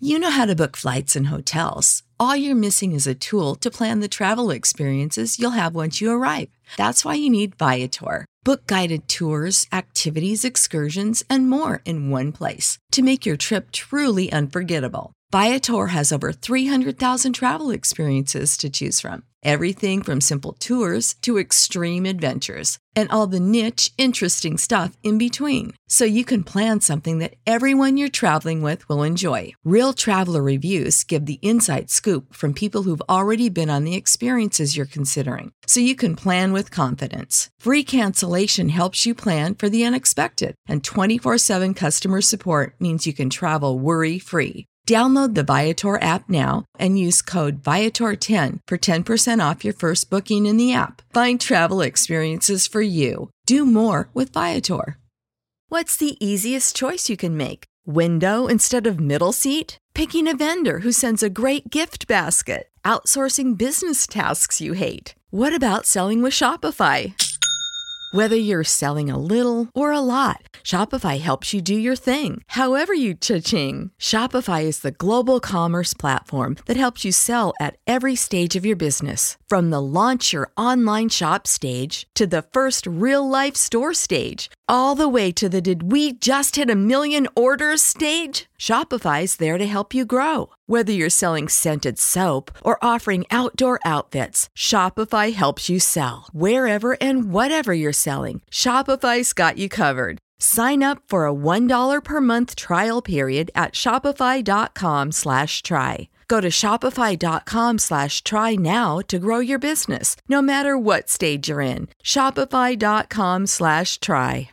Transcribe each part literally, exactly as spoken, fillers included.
You know how to book flights and hotels. All you're missing is a tool to plan the travel experiences you'll have once you arrive. That's why you need Viator. Book guided tours, activities, excursions, and more in one place to make your trip truly unforgettable. Viator has over three hundred thousand travel experiences to choose from. Everything from simple tours to extreme adventures and all the niche, interesting stuff in between. So you can plan something that everyone you're traveling with will enjoy. Real traveler reviews give the inside scoop from people who've already been on the experiences you're considering. So you can plan with confidence. Free cancellation helps you plan for the unexpected. And twenty-four seven customer support means you can travel worry-free. Download the Viator app now and use code Viator ten for ten percent off your first booking in the app. Find travel experiences for you. Do more with Viator. What's the easiest choice you can make? Window instead of middle seat? Picking a vendor who sends a great gift basket? Outsourcing business tasks you hate? What about selling with Shopify? Whether you're selling a little or a lot, Shopify helps you do your thing, however you cha-ching. Shopify is the global commerce platform that helps you sell at every stage of your business. From the launch your online shop stage to the first real-life store stage, all the way to the did we just hit a million orders stage. Shopify's there to help you grow. Whether you're selling scented soap or offering outdoor outfits, Shopify helps you sell. Wherever and whatever you're selling, Shopify's got you covered. Sign up for a one dollar per month trial period at shopify.com slash try. Go to shopify.com slash try now to grow your business, no matter what stage you're in. Shopify.com slash try.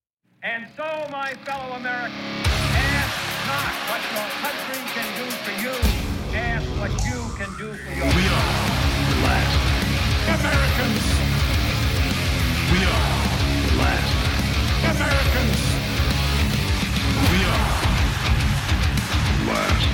And so, my fellow Americans, ask not what your country can do for you, ask what you can do for your We are the last Americans. We are the last Americans. We are the last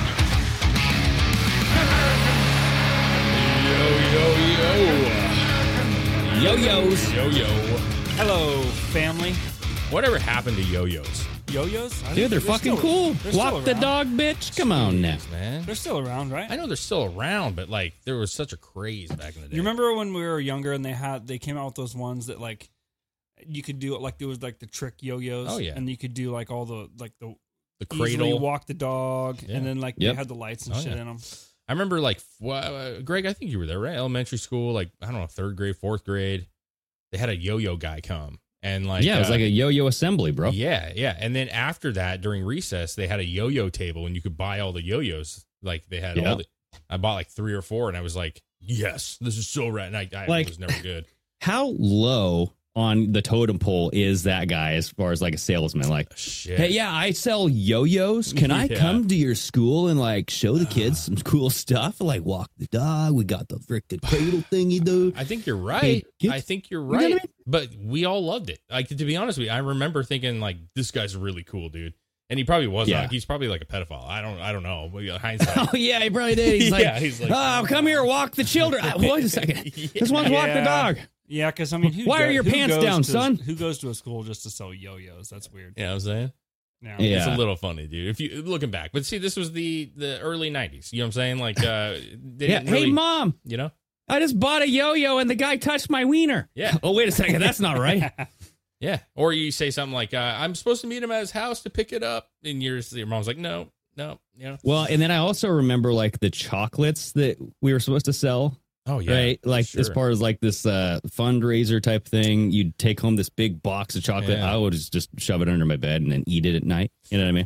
Americans. Yo, yo, yo. Yo-yos. Yo-yo. Hello, family. Whatever happened to yo-yos? Yo-yos? I Dude, think they're fucking still, cool. they're Walk still the around. dog, bitch. Come on now. Man. They're still around, right? I know they're still around, but like there was such a craze back in the day. You remember when we were younger and they had they came out with those ones that like you could do it like there was like the trick yo-yos. Oh, yeah. And you could do like all the like the the easily cradle? walk the dog, Yeah. and then like Yep. they had the lights and Oh, shit yeah. in them. I remember like, uh, Greg, I think you were there, right? Elementary school, like, I don't know, third grade, fourth grade. They had a yo-yo guy come. And like, Yeah, it was uh, like a yo-yo assembly, bro. Yeah, yeah. And then after that, during recess, they had a yo-yo table and you could buy all the yo-yos. Like they had Yeah. all the, I bought like three or four and I was like, yes, this is so rad. And I, I Like- was never good. How low on the totem pole is that guy as far as like a salesman? Like, Shit. hey, yeah, I sell yo-yos. Can I Yeah. come to your school and like show the kids some cool stuff? Like walk the dog. We got the frickin' cradle thingy, dude. I think you're right. Hey, kids- I think you're know what I right. mean? But we all loved it. Like, to be honest with you, I remember thinking like, this guy's really cool, dude. And he probably was. Yeah. Like, he's probably like a pedophile. I don't. I don't know. But, you know, hindsight. Oh yeah, he probably did. He's like, Yeah, he's like- oh, come here, walk the children. Uh, Wait a second. Just want to walk the Yeah. dog. Yeah, because I mean, who Why are go- your who pants goes down, to- son? Who goes to a school just to sell yo-yos? That's weird. You know what I'm saying? Yeah. Yeah. It's a little funny, dude. If you looking back, but see, this was the the early nineties. You know what I'm saying? Like, uh, they Yeah. didn't really, Hey, mom, You know? I just bought a yo-yo and the guy touched my wiener. Yeah. Oh, wait a second. That's not right. Yeah. Or you say something like, uh, "I'm supposed to meet him at his house to pick it up," and your your mom's like, "No, no," you know? Well, and then I also remember like the chocolates that we were supposed to sell. Oh yeah. Right, like sure. as far as like this uh, fundraiser type thing, you'd take home this big box of chocolate. Yeah. I would just, just shove it under my bed and then eat it at night. You know what I mean?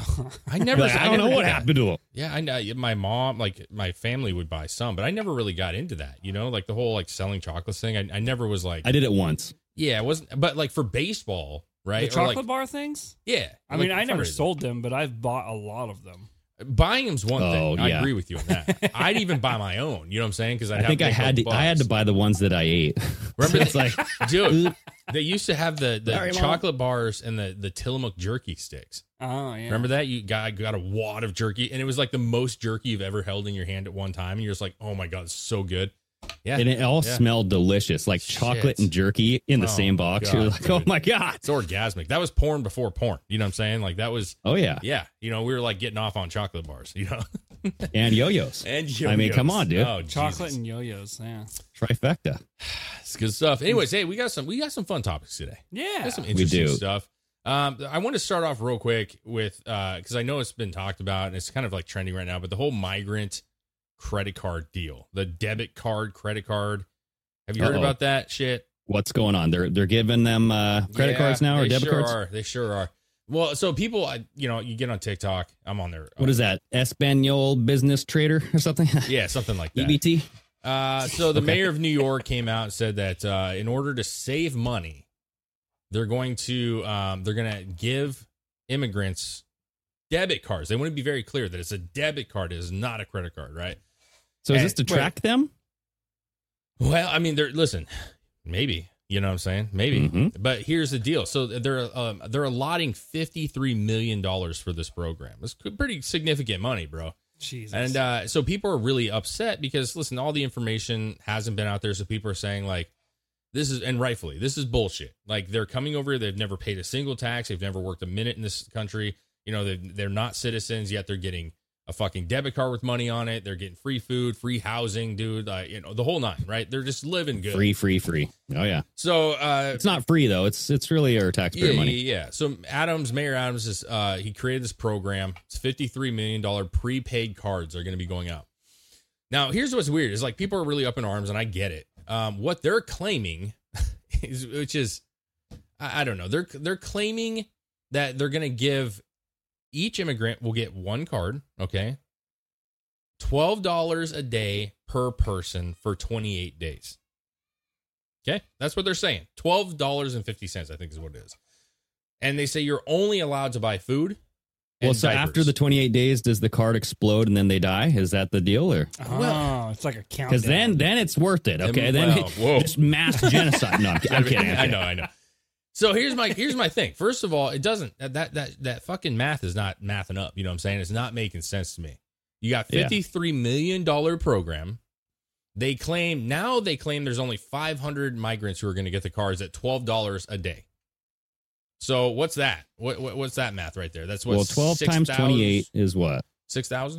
I never. Like, I don't know never what did that. happened to it. Yeah, I know. My mom, like my family, would buy some, but I never really got into that. You know, like the whole like selling chocolates thing. I, I never was like, I did it once. yeah, it wasn't. But like for baseball, right? The Or, chocolate like, bar things? yeah. I mean, like I never fundraising. sold them, but I've bought a lot of them. Buying them's one thing. Oh, I yeah. agree with you on that. I'd even buy my own. You know what I'm saying? Because I think I had to. I had to buy the ones that I ate. Remember, it's like, dude, they used to have the, the Sorry, Mom. chocolate bars and the the Tillamook jerky sticks. Oh, yeah. Remember that? You got got a wad of jerky, and it was like the most jerky you've ever held in your hand at one time, and you're just like, oh my god, it's so good. Yeah. And it all Yeah. smelled delicious, like chocolate Shit. and jerky in the Oh same my box. God, You're like, dude. oh my God. It's orgasmic. That was porn before porn. You know what I'm saying? Like that was, Oh, yeah. yeah. You know, we were like getting off on chocolate bars, you know? And yo-yos. and I mean, yo-yos. come on, dude. Oh, Chocolate Jesus. and yo-yos. Yeah. Trifecta. It's good stuff. Anyways, hey, we got some we got some fun topics today. Yeah. Got some interesting do. stuff. Um, I want to start off real quick with uh, because I know it's been talked about and it's kind of like trending right now, but the whole migrant credit card deal, the debit card, credit card. Have you heard Uh-oh. about that shit? What's going on? They're they're giving them uh, credit Yeah, cards now or they debit sure cards? Are. They sure are. Well, so people, I- you know, you get on TikTok. I'm on there. What is that? Espanol business trader or something? Yeah, something like that. E B T? Uh, so the Okay. mayor of New York came out and said that uh, in order to save money, they're going to um, they're going to give immigrants debit cards. They want to be very clear that it's a debit card. It is not a credit card, right? So is And- this to wait. track them? Well, I mean, they're listen, maybe you know what I'm saying, maybe. Mhm. But here's the deal. So they're um, they're allotting fifty-three million dollars for this program. It's pretty significant money, bro. Jesus. And uh, so people are really upset because, listen, all the information hasn't been out there. So people are saying, like, this is, and rightfully, this is bullshit. Like, they're coming over here. They've never paid a single tax. They've never worked a minute in this country. You know, they're, they're not citizens, yet they're getting a fucking debit card with money on it. They're getting free food, free housing, dude. Uh, you know, the whole nine, right? They're just living good. Free, free, free. Oh, yeah. So, uh, It's not free, though. It's it's really our taxpayer yeah, money. Yeah, yeah. So Adams, Mayor Adams is uh he created this program. It's fifty-three million dollars prepaid cards are going to be going out. Now, here's what's weird is like people are really up in arms, and I get it. Um, what they're claiming is, which is, I, I don't know. They're they're claiming that they're going to give each immigrant will get one card. Okay, twelve dollars a day per person for twenty-eight days. Okay, that's what they're saying. twelve dollars and fifty cents, I think, is what it is. And they say you're only allowed to buy food. Well, and so diapers. after the twenty-eight days, does the card explode and then they die? Is that the deal? Or oh, it's like a countdown. because then then it's worth it. Okay, Then- then well, whoa. this mass genocide. No, I'm, kid- I'm kidding. I'm I kidding. know, I know. So here's my here's my thing. First of all, it doesn't that that that fucking math is not mathing up. You know what I'm saying? It's not making sense to me. You got Yeah. fifty-three million dollars program. They claim now they claim there's only five hundred migrants who are going to get the cards at twelve dollars a day. So what's that? What, what what's that math right there? That's what Well, twelve times twenty-eight is what? Six thousand?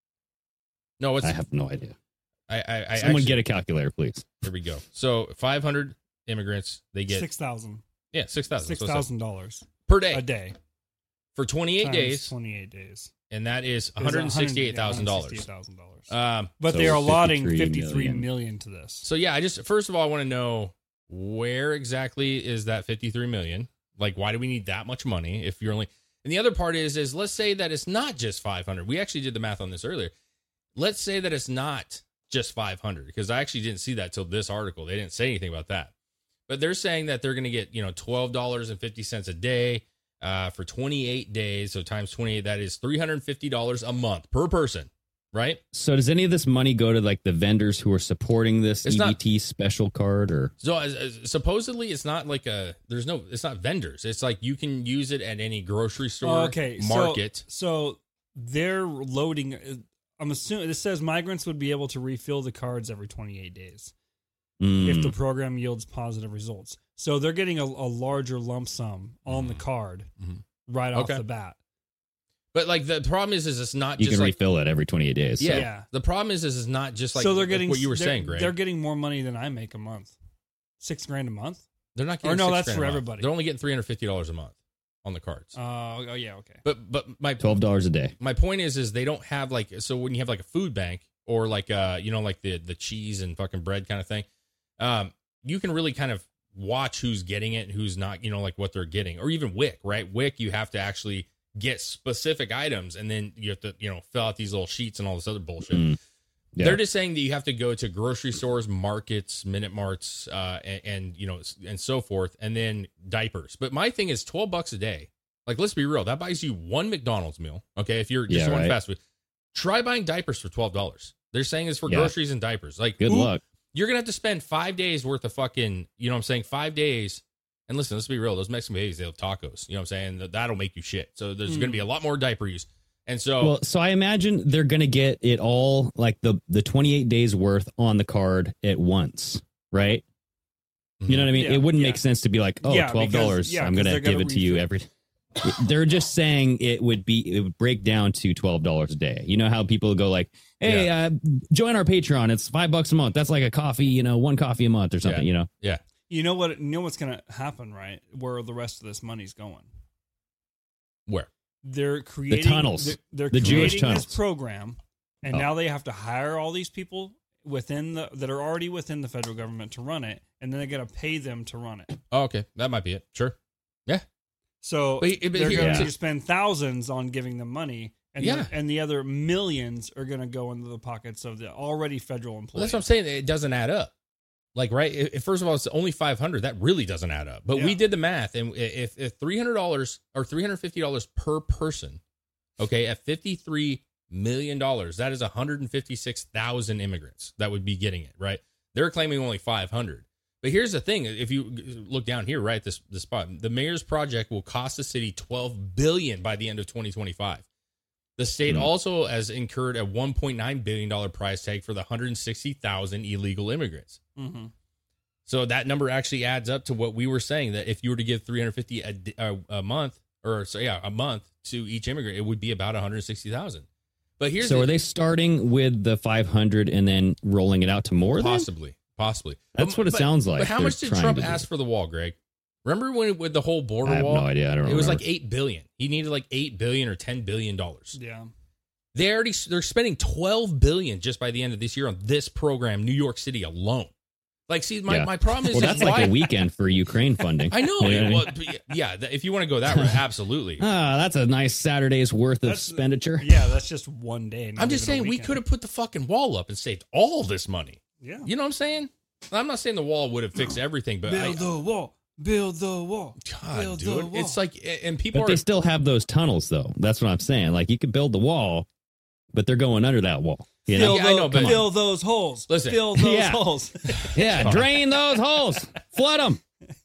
No, what's I have no idea. I I, I Someone actually, get a calculator, please. Here we go. So five hundred immigrants, they get six thousand. yeah six thousand Six thousand dollars per day a day. for twenty-eight times days, Twenty-eight days. and that is one hundred sixty-eight thousand dollars. thousand dollars. Um, But So they are allotting fifty-three fifty-three million. million to this. so yeah, I just first of all I want to know where exactly is that fifty-three million? Like, why do we need that much money if you're only? And the other part is, is let's say that it's not just five hundred. We actually did the math on this earlier. Let's say that it's not just five hundred because I actually didn't see that till this article. They didn't say anything about that, but they're saying that they're going to get you know twelve dollars and fifty cents a day uh, for twenty-eight days. So times twenty-eight, that is three hundred fifty dollars a month per person, right? So does any of this money go to like the vendors who are supporting this It's E not- B T special card or? So as, as- supposedly it's not like a there's no it's not vendors. It's like you can use it at any grocery store, okay, market. So, so they're loading. I'm assuming this says migrants would be able to refill the cards every twenty-eight days Mm. if the program yields positive results. So they're getting a, a larger lump sum on the card Mhm. right off Okay. the bat. But like the problem is, is it's not you just can like refill it every twenty-eight days. yeah. So. Yeah. The problem is, is it's not just like so they're like getting what you were they're- saying, Greg. They're getting more money than I make a month. Six grand a month. They're not or getting no, six that's grand for a month. everybody. They're only getting three hundred fifty dollars a month on the cards. Uh, oh yeah, okay. but but my Twelve dollars a day. my point is, is they don't have like so when you have like a food bank or like uh you know like the the cheese and fucking bread kind of thing, um you can really kind of watch who's getting it and who's not, you know, like what they're getting. Or even WIC, right? WIC, you have to actually get specific items and then you have to, you know, fill out these little sheets and all this other bullshit. Mm. Yeah. They're just saying that you have to go to grocery stores, markets, Minute Marts, uh, and, and, you know, and so forth, and then diapers. But my thing is twelve bucks a day. Like, let's be real. That buys you one McDonald's meal. Okay. If you're just Yeah, going right. fast food, try buying diapers for twelve dollars. They're saying it's for Yeah. groceries and diapers. Like, Good who- luck. You're going to have to spend five days worth of fucking, you know what I'm saying? Five days. And listen, let's be real. Those Mexican babies, they have tacos. You know what I'm saying? That- That'll make you shit. So there's Mm. going to be a lot more diaper use. And so, Well, so I imagine they're going to get it all, like the, the twenty-eight days worth on the card at once, right? You know what I mean? Yeah, it wouldn't yeah. make sense to be like, oh, Yeah, twelve dollars. because- yeah, I'm 'cause going they're to give gonna it to you every. They're just saying it would be, it would break down to twelve dollars a day. You know how people go like, hey, Yeah. uh, join our Patreon. It's five bucks a month. That's like a coffee, you know, one coffee a month or something, Yeah. you know? yeah. You know what? You know what's going to happen, right? Where the rest of this money's going. Where? They're creating tunnels. They're, they're The Jewish creating tunnels. this program, and Oh. now they have to hire all these people within the that are already within the federal government to run it, and then they got to pay them to run it. Oh, okay. That might be it. Sure. Yeah. So But- but they're here- going yeah. to spend thousands on giving them money, and Yeah. the, and the other millions are going to go into the pockets of the already federal Well, employees. that's what I'm saying. It doesn't add up. Like, right? If, first of all, it's only five hundred. That really doesn't add up. But Yeah. we did the math, and if, if three hundred dollars or three hundred fifty dollars per person, okay, at fifty-three million dollars, that is one hundred fifty-six thousand immigrants that would be getting it, right? They're claiming only five hundred. But here's the thing. If you look down here, right, this, this spot, the mayor's project will cost the city twelve billion dollars by the end of twenty twenty-five. The state Mm. also has incurred a one point nine billion dollars price tag for the one hundred sixty thousand illegal immigrants. hmm So that number actually adds up to what we were saying, that if you were to give three hundred fifty a, d- a, a month, or so yeah, a month to each immigrant, it would be about one hundred sixty thousand. But here's So the, are they starting with the five hundred and then rolling it out to more? then? possibly, possibly. That's what it But- sounds like But how they're much did trying Trump to do. ask for the wall, Greg? Remember when with the whole border I have wall? no idea. I don't It was remember. like eight billion. He needed like eight billion or ten billion dollars. Yeah. They already they're spending twelve billion just by the end of this year on this program, New York City alone. Like, see, my, Yeah. my problem is Well, is that's like why- a weekend for Ukraine funding. I know. You what I mean? Well, yeah, th- if you want to go that route, absolutely. Ah, that's a nice Saturday's worth of That's- expenditure. Yeah, that's just one day. not I'm just even a saying we weekend. could have put the fucking wall up and saved all this money. Yeah. You know what I'm saying? I'm not saying the wall would have fixed everything, but I, Build the wall. Build the wall. God, build the dude, wall. it's like, and people But are they still have those tunnels, though. That's what I'm saying. Like, you could build the wall, but they're going under that wall. You know? Fill, Yeah, I know, those, but- fill those holes. Listen. Fill those Yeah. holes. Yeah, drain those holes, flood them.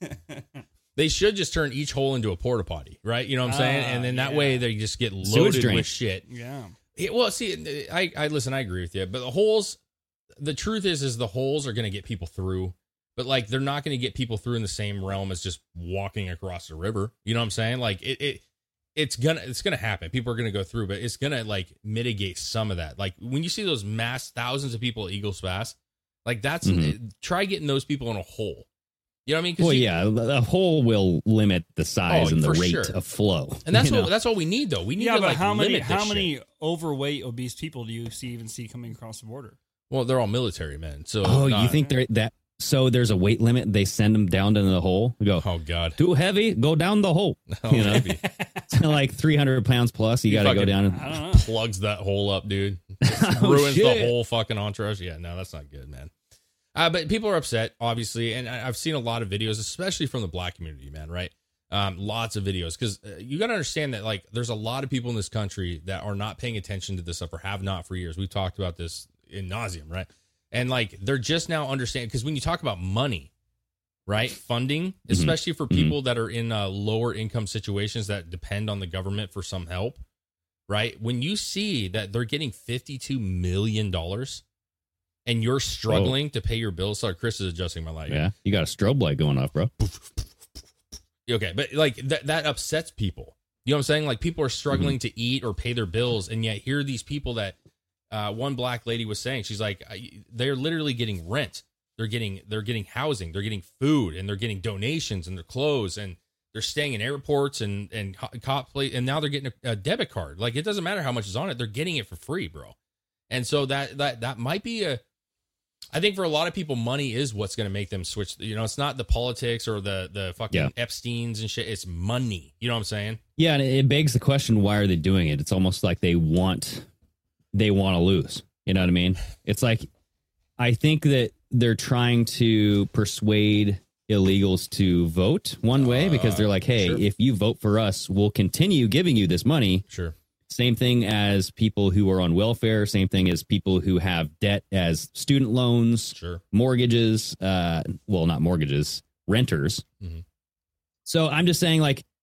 they should just turn each hole into a porta potty, right? You know what I'm saying? Ah, And then that yeah. way they just get Sewage loaded drain. with shit. Yeah. Yeah, well, see, I, I listen. I agree with you, but the holes. The truth is, is the holes are going to get people through, but like they're not going to get people through in the same realm as just walking across the river. You know what I'm saying? Like it, it it's gonna, it's gonna happen. People are going to go through, but it's gonna like mitigate some of that. Like when you see those mass thousands of people at Eagles Pass, like that's Mhm. try getting those people in a hole. You know what I mean? 'Cause Well, you- yeah, the hole will limit the size Oh, and the for rate sure. of flow. and that's you what know? that's all we need though. We need Yeah, to but like how many limit this how shit. many overweight obese people do you see even see coming across the border? Well, they're all military men. So Oh, you not- think they're that? So there's a weight limit. They send them down into the hole. You go Oh God. too heavy, go down the hole. Oh, you know, maybe. like three hundred pounds plus. You You got to go fucking- down. I And, don't know. Plugs that hole up, dude. Oh, Ruins the shit. whole fucking entourage. Yeah, no, that's not good, man. Uh, but people are upset, obviously, and I- I've seen a lot of videos, especially from the black community, man. Right? Um, lots of videos because uh, you got to understand that like there's a lot of people in this country that are not paying attention to this stuff or have not for years. We've talked about this in nauseum, right? And like they're just now understanding because when you talk about money, right, funding, especially for people that are in uh, lower income situations that depend on the government for some help, right? When you see that they're getting fifty-two million dollars and you're struggling to pay your bills, sorry, Chris is adjusting my light. yeah, you got a strobe light going off, bro. Okay, but like that that upsets people. You know what I'm saying? Like people are struggling to eat or pay their bills, and yet here are these people that uh, one black lady was saying, she's like, I- they're literally getting rent, they're getting they're getting housing, they're getting food, and they're getting donations and their clothes, and they're staying in airports and and co- cop plate, and now they're getting a, a debit card. Like it doesn't matter how much is on it, they're getting it for free, bro. And so that that that might be a. I think for a lot of people, money is what's going to make them switch. You know, it's not the politics or the the fucking Yeah. Epsteins and shit. It's money. You know what I'm saying? Yeah, and it begs the question: why are they doing it? It's almost like they want they want to lose. You know what I mean? It's like I think that they're trying to persuade illegals to vote one way because they're like, hey, sure. if you vote for us, we'll continue giving you this money. Sure. Same thing as people who are on welfare. Same thing as people who have debt as student loans, Sure. mortgages. Uh, well, not mortgages, renters. Mhm. So I'm just saying, like,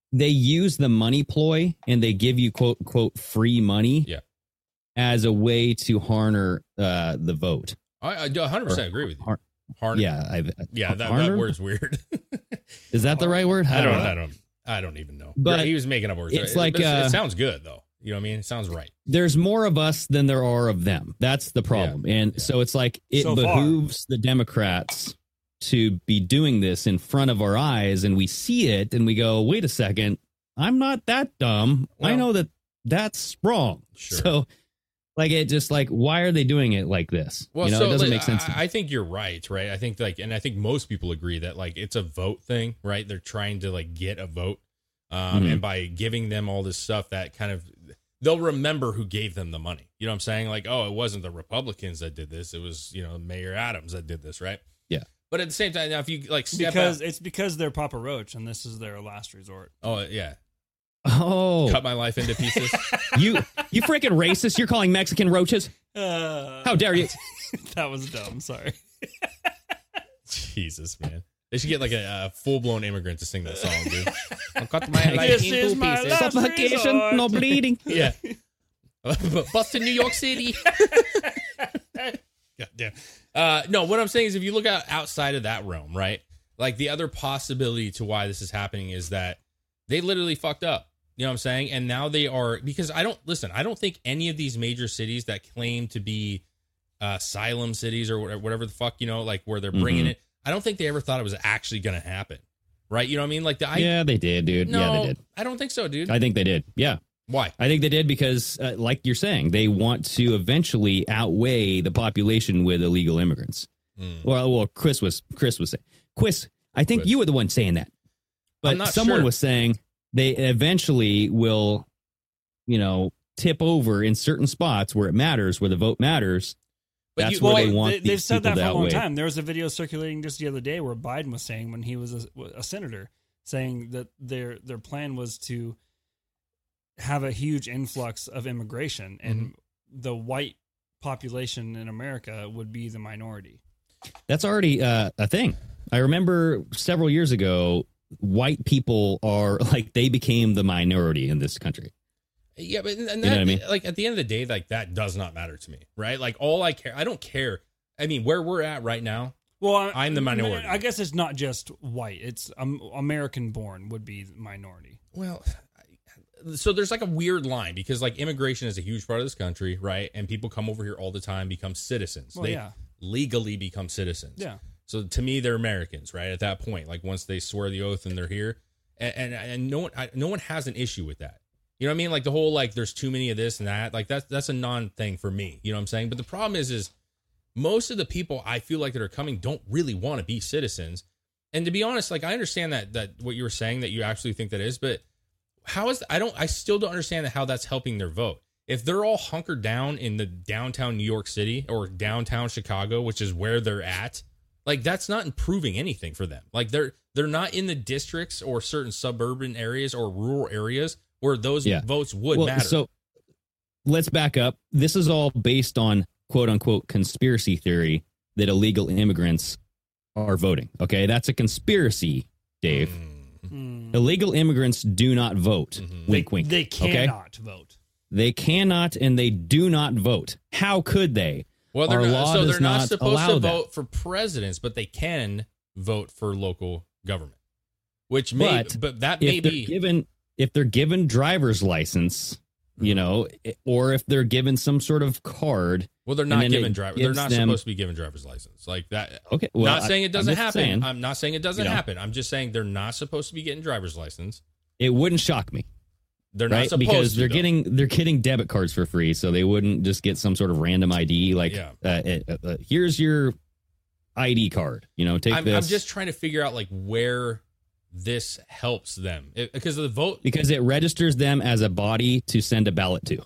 they use the money ploy and they give you quote quote free money Yeah. as a way to harness uh, the vote. I, I do one hundred percent Or agree with you. har- Harn- yeah, I've, yeah, that, that harner? word's weird. Is that the right word? I don't, know. I don't, I don't even know. But he was making up words. it's It- like, it, uh, it sounds good though. You know what I mean? It sounds right. There's more of us than there are of them. That's the problem. And Yeah. so it's like it So far. behooves the Democrats to be doing this in front of our eyes, and we see it and we go, wait a second, I'm not that dumb. I Well- know that that's wrong. Sure. So like it just like, why are they doing it like this? Well, you know, so it doesn't like, make sense. to me. I, I think you're right, right? I think like, and I think most people agree that like it's a vote thing, right? They're trying to like get a vote, um, Mhm. and by giving them all this stuff, that kind of they'll remember who gave them the money. You know what I'm saying? Like, oh, it wasn't the Republicans that did this; it was you know Mayor Adams that did this, right? Yeah. But at the same time, now if you like step Because out, it's because they're Papa Roach and this is their last resort. oh yeah, Oh, cut my life into pieces. you you freaking racist. You're calling Mexican roaches. Uh, How dare you? that was dumb. Sorry. Jesus, man. They should get like a, a full blown immigrant to sing that song, dude. I'll cut my life This into is my pieces. last Suffocation, resort. no bleeding. Yeah. Bust in New York City. God damn. Uh, no, what I'm saying is if you look out outside of that realm, right? Like the other possibility to why this is happening is that they literally fucked up. You know what I'm saying? And now they are, because I don't, listen, I don't think any of these major cities that claim to be uh, asylum cities or whatever, whatever the fuck, you know, like where they're bringing Mhm. it, I don't think they ever thought it was actually going to happen. Right? You know what I mean? Like the, I, Yeah, they did, dude. no, yeah, they did. I don't think so, dude. I think they did. Yeah. Why? I think they did because, uh, like you're saying, they want to eventually outweigh the population with illegal immigrants. Mm. Well, well, Chris was Chris was saying, Chris, I think Chris. you were the one saying that, but I'm not someone sure. was saying they eventually will, you know, tip over in certain spots where it matters, where the vote matters. But That's you- where well, they want They, these they've said people that for to a long outweigh. time. There was a video circulating just the other day where Biden was saying when he was a, a senator, saying that their their plan was to have a huge influx of immigration, and Mm-hmm. the white population in America would be the minority. That's already uh, a thing. I remember several years ago, white people are like they became the minority in this country. Yeah, but and that, You know what I mean? like at the end of the day, like that does not matter to me, right? Like all I care, I don't care. I mean, where we're at right now, Well, I- I'm the minority. I guess it's not just white; it's um, American-born would be the minority. well, I- so there's like a weird line because like immigration is a huge part of this country, right? And people come over here all the time, become citizens. Well, they yeah. legally become citizens. Yeah. So to me, they're Americans, right? At that point, like once they swear the oath and they're here, and and, and no one, I, no one has an issue with that. You know what I mean? Like the whole like there's too many of this and that. Like that's that's a non thing for me. You know what I'm saying? But the problem is, is most of the people I feel like that are coming don't really want to be citizens. And to be honest, like I understand that that what you were saying that you actually think that is, but how is I don't I still don't understand how that's helping their vote. If they're all hunkered down in the downtown New York City or downtown Chicago, which is where they're at, like that's not improving anything for them. Like they're they're not in the districts or certain suburban areas or rural areas where those Yeah. votes would Well, matter. So let's back up. This is all based on quote unquote conspiracy theory that illegal immigrants are voting. Okay, that's a conspiracy, Dave. Mm. Illegal immigrants do not vote. Mhm. Wink, wink. They Okay? cannot vote. They cannot and they do not vote. How could they? Well, they're Our not, law so does they're not not supposed allow to that. vote for presidents, but they can vote for local government. Which may, but, But that may If they're be given if they're given driver's license, you know, or if they're given some sort of card. well, they're and not then given it driver. They're gives not them- supposed to be given driver's license like that. Okay, well, not saying I- it doesn't I'm just happen. saying, I'm not saying it doesn't you know. happen. I'm just saying they're not supposed to be getting driver's license. it wouldn't shock me. They're not Right, supposed because to, they're though. getting they're getting debit cards for free, so they wouldn't just get some sort of random I D like, Yeah. uh, uh, uh, here's your I D card. You know, take I'm, this. I'm just trying to figure out like where this helps them It- because of the vote. because it registers them as a body to send a ballot to.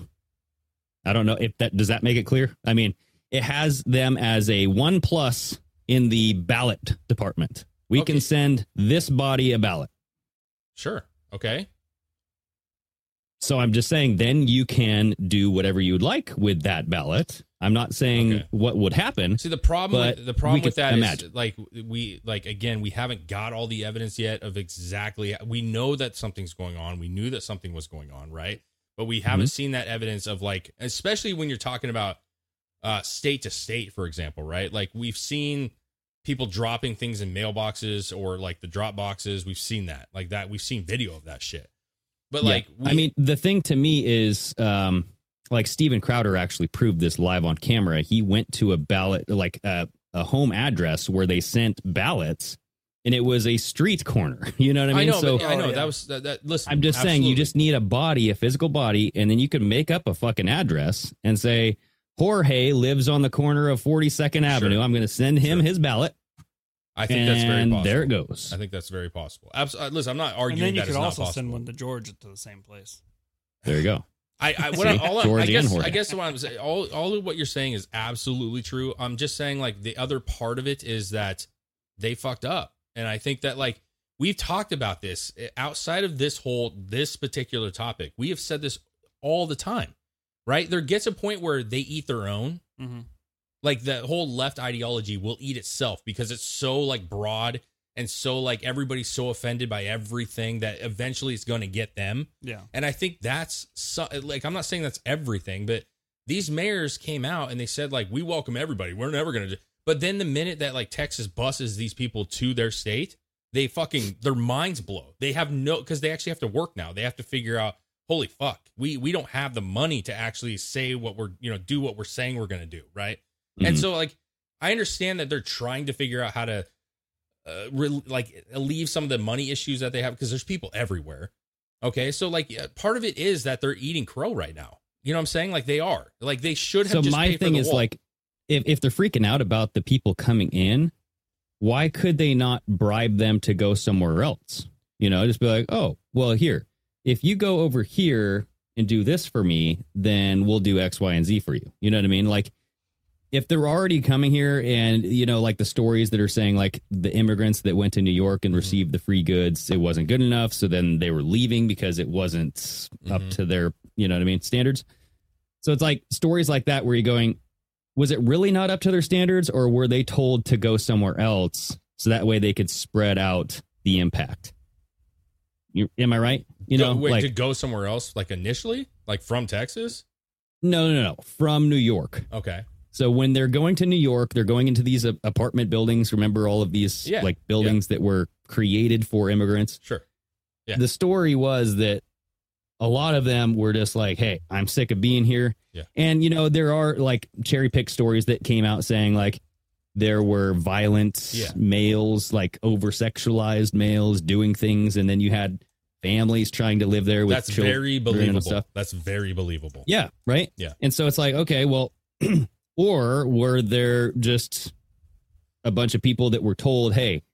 I don't know if that does that make it clear. I mean, it has them as a one plus in the ballot department. We Okay. can send this body a ballot. Sure. Okay. So I'm just saying, then you can do whatever you'd like with that ballot. I'm not saying Okay. what would happen. See, the problem But with, the problem we with could that imagine. is like we like again we haven't got all the evidence yet of exactly. We know that something's going on. We knew that something was going on, right? But we haven't Mm-hmm. seen that evidence of like, especially when you're talking about uh, state to state, for example, right? Like we've seen people dropping things in mailboxes or like the drop boxes. We've seen that, like that. We've seen video of that shit. But Yeah. like, we, I mean, the thing to me is, um, like Steven Crowder actually proved this live on camera. He went to a ballot, like a, a home address where they sent ballots, and it was a street corner. You know what I mean? I know, so but, I know Oh, yeah. that was that. that listen, I'm just saying, you absolutely. just need a body, a physical body, and then you can make up a fucking address and say, Jorge lives on the corner of forty-second Avenue. I'm going to send him Sure. his ballot. I think that's very and possible. there it goes. I think that's very possible. Absolutely. Listen, I'm not And arguing then you that could it's not also possible. send one to Georgia to the same place. There you go. I, I what I, See? all I, George I and guess Jorge. I guess what I'm saying, all all of what you're saying is absolutely true. I'm just saying like the other part of it is that they fucked up, and I think that like we've talked about this outside of this whole this particular topic. We have said this all the time, right? There gets a point where they eat their own. Mm-hmm. Like the whole left ideology will eat itself because it's so like broad and so like everybody's so offended by everything that eventually it's going to get them. Yeah. And I think that's so, like, I'm not saying that's everything, but these mayors came out and they said like, we welcome everybody. We're never going to do. But then the minute that like Texas buses these people to their state, they fucking, their minds blow. They have no, because they actually have to work now. They have to figure out, holy fuck, we, we don't have the money to actually say what we're, you know, do what we're saying we're going to do. Right. And Mhm. so, like, I understand that they're trying to figure out how to, uh, re- like, alleviate some of the money issues that they have because there's people everywhere. Okay, so like, yeah, part of it is that they're eating crow right now. You know what I'm saying? Like, they are. Like, they should have. So just my paid for thing the is wall. like, if if they're freaking out about the people coming in, why could they not bribe them to go somewhere else? You know, just be like, oh, well, here, if you go over here and do this for me, then we'll do X, Y, and Z for you. You know what I mean? Like, if they're already coming here and, you know, like the stories that are saying like the immigrants that went to New York and received the free goods, it wasn't good enough. So then they were leaving because it wasn't up Mhm. to their, you know what I mean, standards. So it's like stories like that where you're going, was it really not up to their standards, or were they told to go somewhere else so that way they could spread out the impact? You, am I right? You Go- know, wait, like, to go somewhere else, like initially, like from Texas. no, no, no, from New York. Okay, So when they're going to New York, they're going into these uh, apartment buildings. Remember all of these Yeah, like buildings that were created for immigrants? sure. Yeah. The story was that a lot of them were just like, hey, I'm sick of being here. Yeah. And, you know, there are like cherry pick stories that came out saying like there were violent Yeah. males, like over sexualized males doing things. And then you had families trying to live there with That's children very and believable. stuff. That's very believable. Yeah. Right. Yeah. And so it's like, okay, well, or were there just a bunch of people that were told, hey,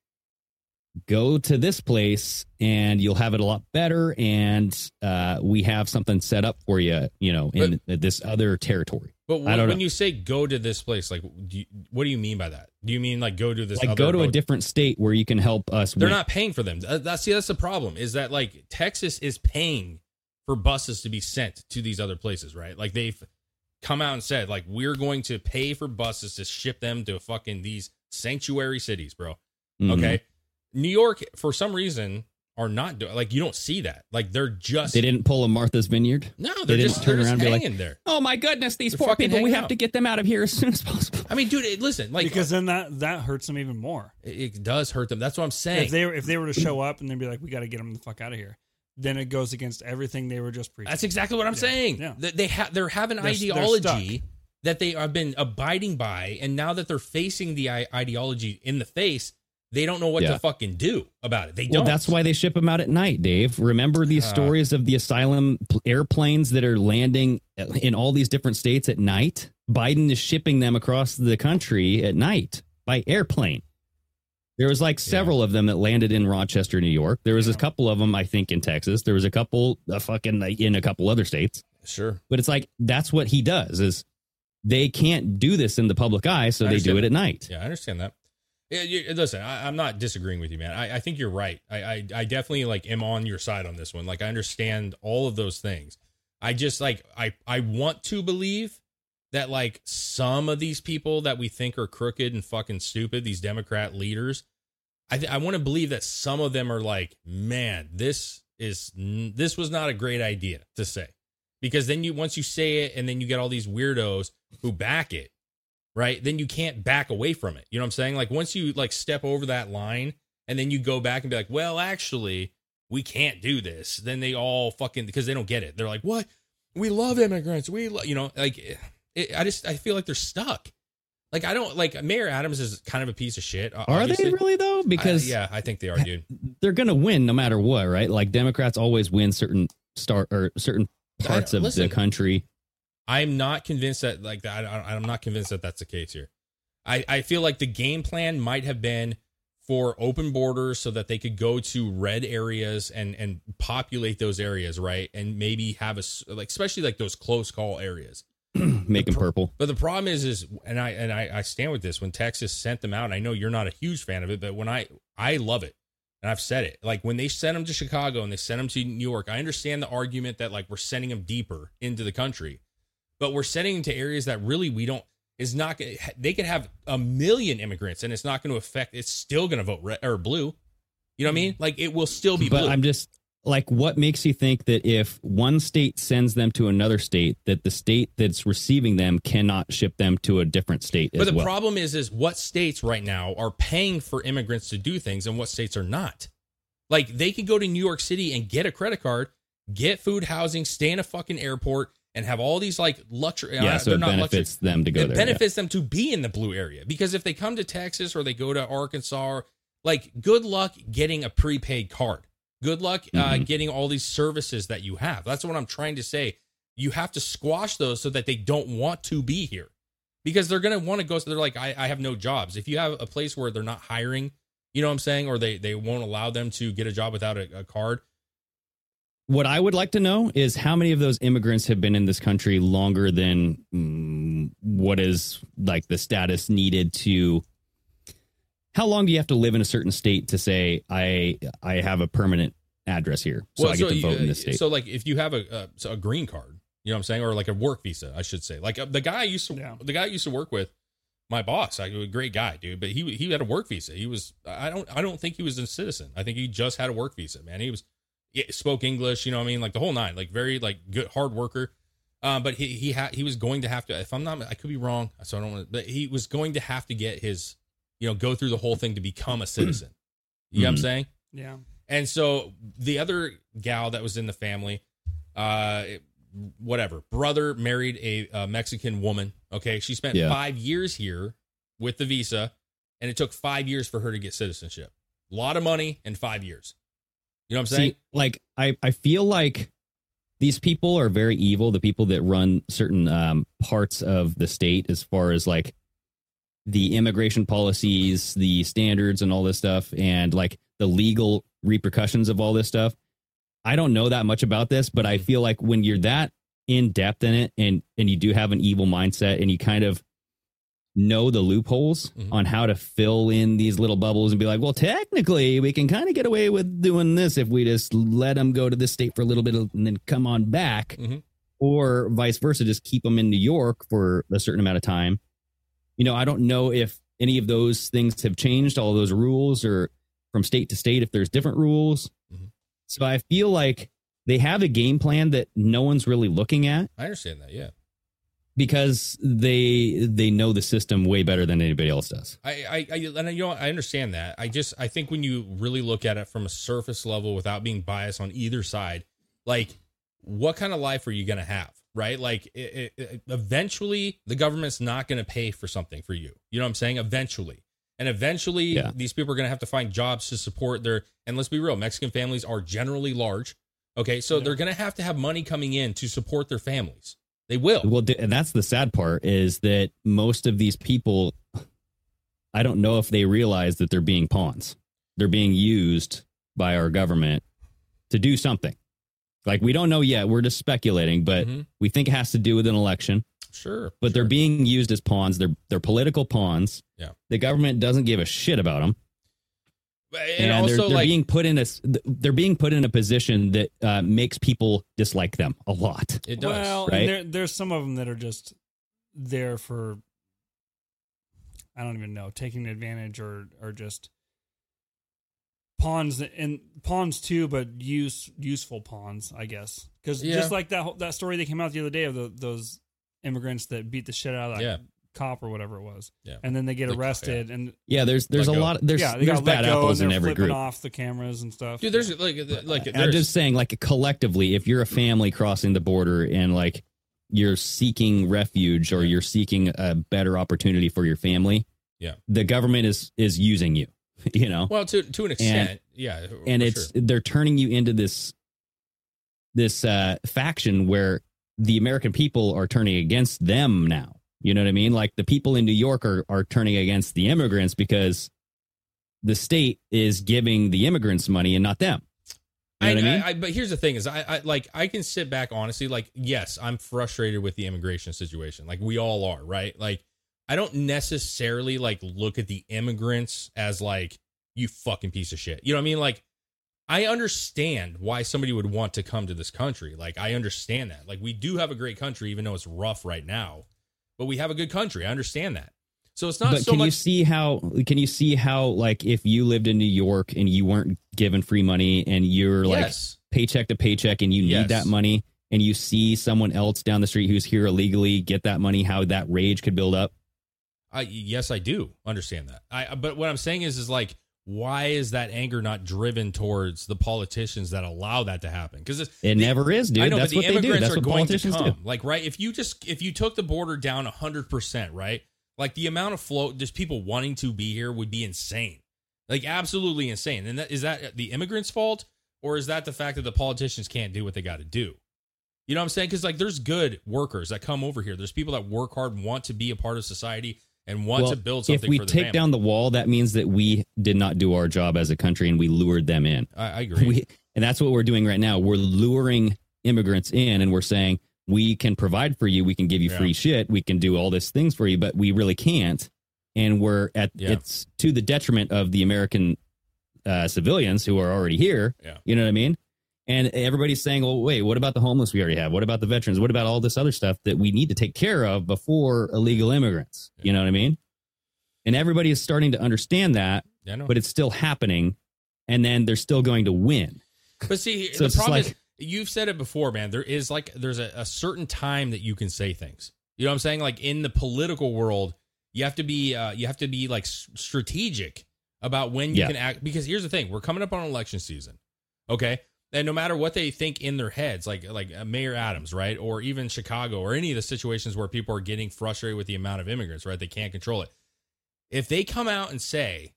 go to this place and you'll have it a lot better. And uh, we have something set up for you, you know, in this other territory. But I when, don't when know. you say go to this place, like, do you, what do you mean by that? Do you mean like go to this? Like other go to a road- different state where you can help us. They're win. not paying for them. That- That's see, that's the problem. Is that like Texas is paying for buses to be sent to these other places, right? Like they've come out and said, like, we're going to pay for buses to ship them to fucking these sanctuary cities, bro. Mhm. Okay, New York for some reason are not doing like you don't see that. Like they're just They didn't pull a Martha's Vineyard. no, they they're didn't just turn they're around and just be like, hanging there. Oh my goodness, these They're poor fucking people. We hanging have out. to get them out of here as soon as possible. I mean, dude, it, listen, like Because then that that hurts them even more. it, it does hurt them. That's what I'm saying. If they were- if they were to show up and they'd be like, we got to get them the fuck out of here, then it goes against everything they were just preaching. That's exactly what I'm Yeah, saying. yeah. They, they have they have an They're- they're ideology stuck. that they have been abiding by, and now that they're facing the I- ideology in the face, they don't know what Yeah. to fucking do about it. They Well, don't. that's why they ship them out at night, Dave. Remember these Uh. stories of the asylum pl- airplanes that are landing in all these different states at night? Biden is shipping them across the country at night by airplane. There was like several of them that landed in Rochester, New York. There was a couple of them, I think, in Texas. There was a couple uh, fucking like, in a couple other states. sure. But it's like that's what he does is they can't do this in the public eye, so I they do understand it that. at night. Yeah, I understand that. Yeah, you, listen, I, I'm not disagreeing with you, man. I, I think you're right. I, I I definitely like am on your side on this one. Like I understand all of those things. I just like I I want to believe that like some of these people that we think are crooked and fucking stupid, these Democrat leaders, I th- I want to believe that some of them are like, man, this is this was not a great idea to say, because then you once you say it and then you get all these weirdos who back it, right? Then you can't back away from it. You know what I'm saying? Like once you like step over that line and then you go back and be like, well, actually, we can't do this. Then they all fucking, because they don't get it. They're like, what? We love immigrants. We, lo-, you know, like it, I just I feel like they're stuck. Like I don't like Mayor Adams is kind of a piece of shit. Are obviously. they really though? Because I, yeah, I think they are, dude. They're gonna win no matter what, right? Like Democrats always win certain start or certain parts of listen, the country. I'm not convinced that like that. I, I'm not convinced that that's the case here. I, I feel like the game plan might have been for open borders so that they could go to red areas and and populate those areas, right? And maybe have a like, especially like those close call areas. Make them pro- purple. But the problem is, is and I and I, I stand with this. When Texas sent them out, and I know you're not a huge fan of it, but when I I love it, and I've said it, like when they sent them to Chicago and they sent them to New York, I understand the argument that like we're sending them deeper into the country, but we're sending them to areas that really we don't is not. They could have a million immigrants, and it's not going to affect. It's still going to vote red or blue. You know what I mean? Like it will still be But blue. I'm just. Like, what makes you think that if one state sends them to another state, that the state that's receiving them cannot ship them to a different state But as the well? problem is, is what states right now are paying for immigrants to do things and what states are not. Like, they could go to New York City and get a credit card, get food, housing, stay in a fucking airport, and have all these, like, luxury. Yeah, uh, so they're it not benefits luxury. them to go it there. benefits them to be in the blue area. Because if they come to Texas or they go to Arkansas, or, like, good luck getting a prepaid card. Good luck uh, Mm-hmm. getting all these services that you have. That's what I'm trying to say. You have to squash those so that they don't want to be here, because they're going to want to go. So they're like, I, I have no jobs. If you have a place where they're not hiring, you know what I'm saying? Or they, they won't allow them to get a job without a, a card. What I would like to know is how many of those immigrants have been in this country longer than mm, what is like the status needed to. How long do you have to live in a certain state to say I I have a permanent address here, so Well, I get so to vote you- in this state? So like if you have a, a, so a green card, you know what I'm saying? Or like a work visa, I should say. Like uh, the guy I used to, Yeah. the guy I used to work with, my boss, like, a great guy, dude, but he he had a work visa. He was, I don't, I don't think he was a citizen. I think he just had a work visa, man. He was, he spoke English, you know what I mean? Like the whole nine, like very like good, hard worker. Um, but he, he had, he was going to have to, if I'm not, I could be wrong. So I don't want to, but he was going to have to get his, you know, go through the whole thing to become a citizen. You know what I'm Mhm. saying? Yeah. And so the other gal that was in the family, uh, whatever, brother married a, a Mexican woman. Okay. She spent Yeah. five years here with the visa, and it took five years for her to get citizenship. A lot of money in five years. You know what I'm saying? See, like I, I feel like these people are very evil. The people that run certain um, parts of the state, as far as like the immigration policies, the standards, and all this stuff, and like the legal repercussions of all this stuff. I don't know that much about this, but I feel like when you're that in depth in it, and and you do have an evil mindset, and you kind of know the loopholes Mhm. on how to fill in these little bubbles and be like, well, technically we can kind of get away with doing this if we just let them go to this state for a little bit and then come on back, Mhm. or vice versa, just keep them in New York for a certain amount of time. You know, I don't know if any of those things have changed, all of those rules, or from state to state, if there's different rules. Mhm. So I feel like they have a game plan that no one's really looking at, I understand that. Yeah. because they they know the system way better than anybody else does. I, I, I, and you know, I understand that. I just, I think when you really look at it from a surface level without being biased on either side, like, what kind of life are you going to have? Right? Like, it, it, eventually, the government's not going to pay for something for you. You know what I'm saying? Eventually. And eventually, Yeah. these people are going to have to find jobs to support their, and let's be real, Mexican families are generally large. Okay. So Yeah. they're going to have to have money coming in to support their families. They will. Well, d- and that's the sad part, is that most of these people, I don't know if they realize that they're being pawns. They're being used by our government to do something. Like, we don't know yet. We're just speculating, but Mhm. we think it has to do with an election. Sure. But they're sure. being used as pawns. They're they're political pawns. Yeah. The government doesn't give a shit about them, and, and, also, they're, they're like, being put in a s- they're being put in a position that uh, makes people dislike them a lot. it does. Well, right? and there, there's some of them that are just there for, I don't even know, taking advantage or or just pawns and pawns too, but use useful pawns, I guess. Because Yeah. just like that whole- that story that came out the other day of the, those immigrants that beat the shit out of that Yeah. cop or whatever it was, Yeah. and then they get The- arrested, and Yeah, there's there's Let a go. lot. There's yeah, they there's got let bad go apples and in they're every flipping group. off the cameras and stuff. Dude, there's like like I'm there's, just saying, like collectively, if you're a family crossing the border and like you're seeking refuge or you're seeking a better opportunity for your family, Yeah. the government is is using you. You know, well to to an extent, yeah, and for it's sure. they're turning you into this this uh, faction where the American people are turning against them now. You know what I mean? Like the people in New York are are turning against the immigrants because the state is giving the immigrants money and not them. You know I, what I mean? I, I, but here's the thing: is I, I like I can sit back honestly. Like, yes, I'm frustrated with the immigration situation. Like we all are, right? Like, I don't necessarily like look at the immigrants as like you fucking piece of shit. You know what I mean? Like, I understand why somebody would want to come to this country. Like, I understand that. Like, we do have a great country, even though it's rough right now. But we have a good country. I understand that. So it's not but so can much. you see how can you see how like if you lived in New York and you weren't given free money and you're like Yes. paycheck to paycheck and you need Yes. that money and you see someone else down the street who's here illegally get that money, how that rage could build up? I, yes, I do understand that. I but what I'm saying is is like, why is that anger not driven towards the politicians that allow that to happen? Because It never is, dude. I know, That's but what the they do. immigrants That's are what going to politicians come. do. Like, right? If you just if you took the border down one hundred percent, right? Like the amount of flow, just people wanting to be here would be insane. Like absolutely insane. And that, is that the immigrants' fault, or is that the fact that the politicians can't do what they got to do? You know what I'm saying? Because like there's good workers that come over here. There's people that work hard, want to be a part of society, and want Well, to build something if we for their take family. down the wall, that means that we did not do our job as a country and we lured them in. I, I agree. We, and that's what we're doing right now. We're luring immigrants in and we're saying, we can provide for you. We can give you Yeah. free shit. We can do all these things for you, but we really can't. And we're at, Yeah. it's to the detriment of the American uh, civilians who are already here. Yeah. You know what I mean? And everybody's saying, well, wait, what about the homeless we already have? What about the veterans? What about all this other stuff that we need to take care of before illegal immigrants? You know what I mean? And everybody is starting to understand that, Yeah, I know. but it's still happening. And then they're still going to win. But see, So the it's just problem like- is, you've said it before, man. There is like, there's a, a certain time that you can say things. You know what I'm saying? Like in the political world, you have to be, uh, you have to be like s- strategic about when you Yeah. can act. Because here's the thing: we're coming up on election season, okay? And no matter what they think in their heads, like like uh, Mayor Adams, right, or even Chicago, or any of the situations where people are getting frustrated with the amount of immigrants, right? They can't control it. If they come out and say,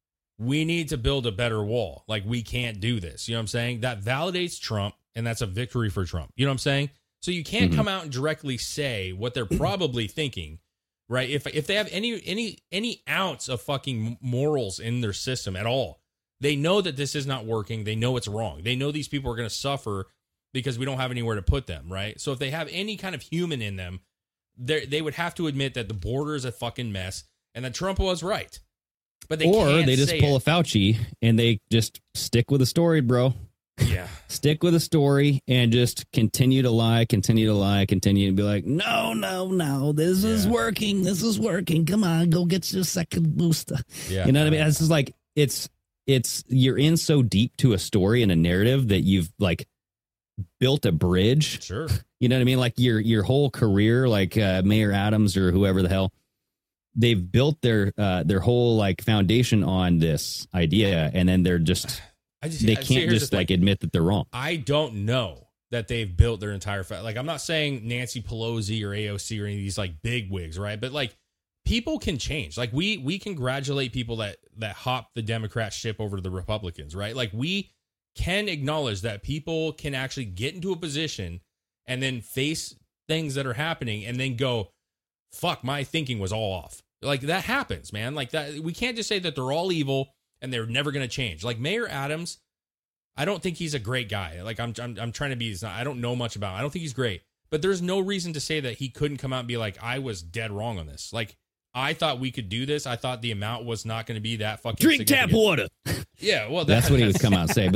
we need to build a better wall, like we can't do this, you know what I'm saying? That validates Trump, and that's a victory for Trump. You know what I'm saying? So you can't Mhm. come out and directly say what they're probably thinking, right? If if they have any any any ounce of fucking morals in their system at all, they know that this is not working. They know it's wrong. They know these people are going to suffer because we don't have anywhere to put them, right? So if they have any kind of human in them, they they would have to admit that the border is a fucking mess and that Trump was right. But they or can't they just say pull it. a Fauci and they just stick with the story, bro. Yeah. Stick with the story and just continue to lie, continue to lie, continue to be like, no, no, no, this is Yeah. working. This is working. Come on, go get your second booster. Yeah. You know what I mean? It's just like, it's, it's, you're in so deep to a story and a narrative that you've like built a bridge. Sure. You know what I mean? Like your, your whole career, like uh, Mayor Adams or whoever the hell, they've built their, uh, their whole like foundation on this idea. And then they're just, I just, they I- see, can't here's just the thing. like admit that they're wrong. I don't know that they've built their entire fa- like I'm not saying Nancy Pelosi or A O C or any of these like big wigs, right? But like people can change. Like we we congratulate people that that hop the Democrat ship over to the Republicans, right? Like we can acknowledge that people can actually get into a position and then face things that are happening and then go, fuck, my thinking was all off. Like that happens, man. Like that we can't just say that they're all evil and they're never going to change. Like Mayor Adams, I don't think he's a great guy. Like I'm, I'm, I'm trying to be. I don't know much about him. I don't think he's great. But there's no reason to say that he couldn't come out and be like, I was dead wrong on this. Like I thought we could do this. I thought the amount was not going to be that fucking Drink tap significant. water. Yeah, well, That's what he would come out and say. Be like,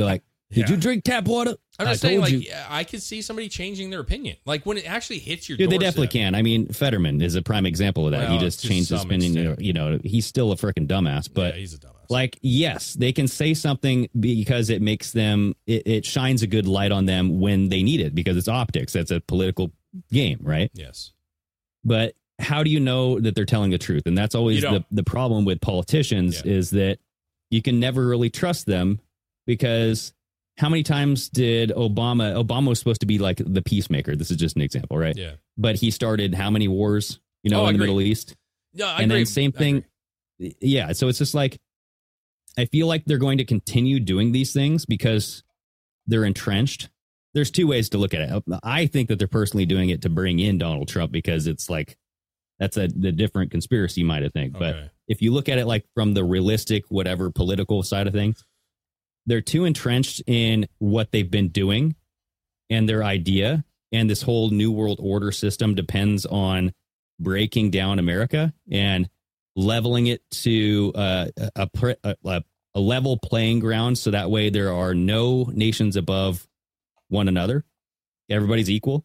Did Yeah. you drink tap water? I'm I just saying, told like, you. yeah, I could see somebody changing their opinion. Like when it actually hits your Dude, they doorstep. definitely can. I mean, Fetterman is a prime example of that. Well, he just to changed his some opinion. You know, extent. you know, he's still a freaking dumbass. But yeah, he's a dumbass. like, yes, they can say something because it makes them, it, it shines a good light on them when they need it because it's optics. That's a political game, right? Yes. But how do you know that they're telling the truth? And that's always You the, don't. the problem with politicians Yeah. is that you can never really trust them because how many times did Obama, Obama was supposed to be like the peacemaker. This is just an example, right? Yeah. But he started how many wars, you know, Oh, I in the agree. Middle East? No, I and agree. then same I thing. agree. Yeah. So it's just like, I feel like they're going to continue doing these things because they're entrenched. There's two ways to look at it. I think that they're personally doing it to bring in Donald Trump because it's like, that's a the different conspiracy you might have think. But Okay. if you look at it like from the realistic, whatever political side of things, they're too entrenched in what they've been doing and their idea. And this whole new world order system depends on breaking down America and leveling it to uh, a, a, a, a level playing ground. So that way there are no nations above one another. Everybody's equal.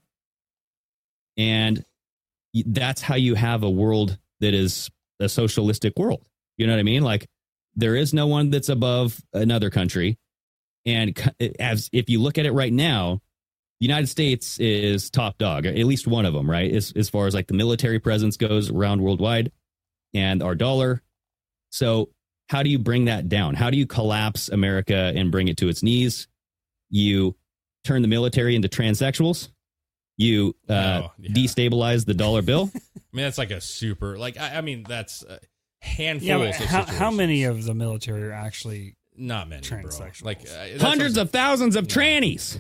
And that's how you have a world that is a socialistic world. You know what I mean? Like there is no one that's above another country. And as if you look at it right now, the United States is top dog, at least one of them, right? As, as far as like the military presence goes around worldwide and our dollar. So how do you bring that down? How do you collapse America and bring it to its knees? You turn the military into transsexuals. You uh, Oh, yeah. destabilize the dollar bill. I mean, that's like a super, like, I, I mean, that's a handful Yeah, of but how, how situations. many of the military are actually Not many, bro. Transsexuals? Like uh, that's Hundreds what of thousands of trannies.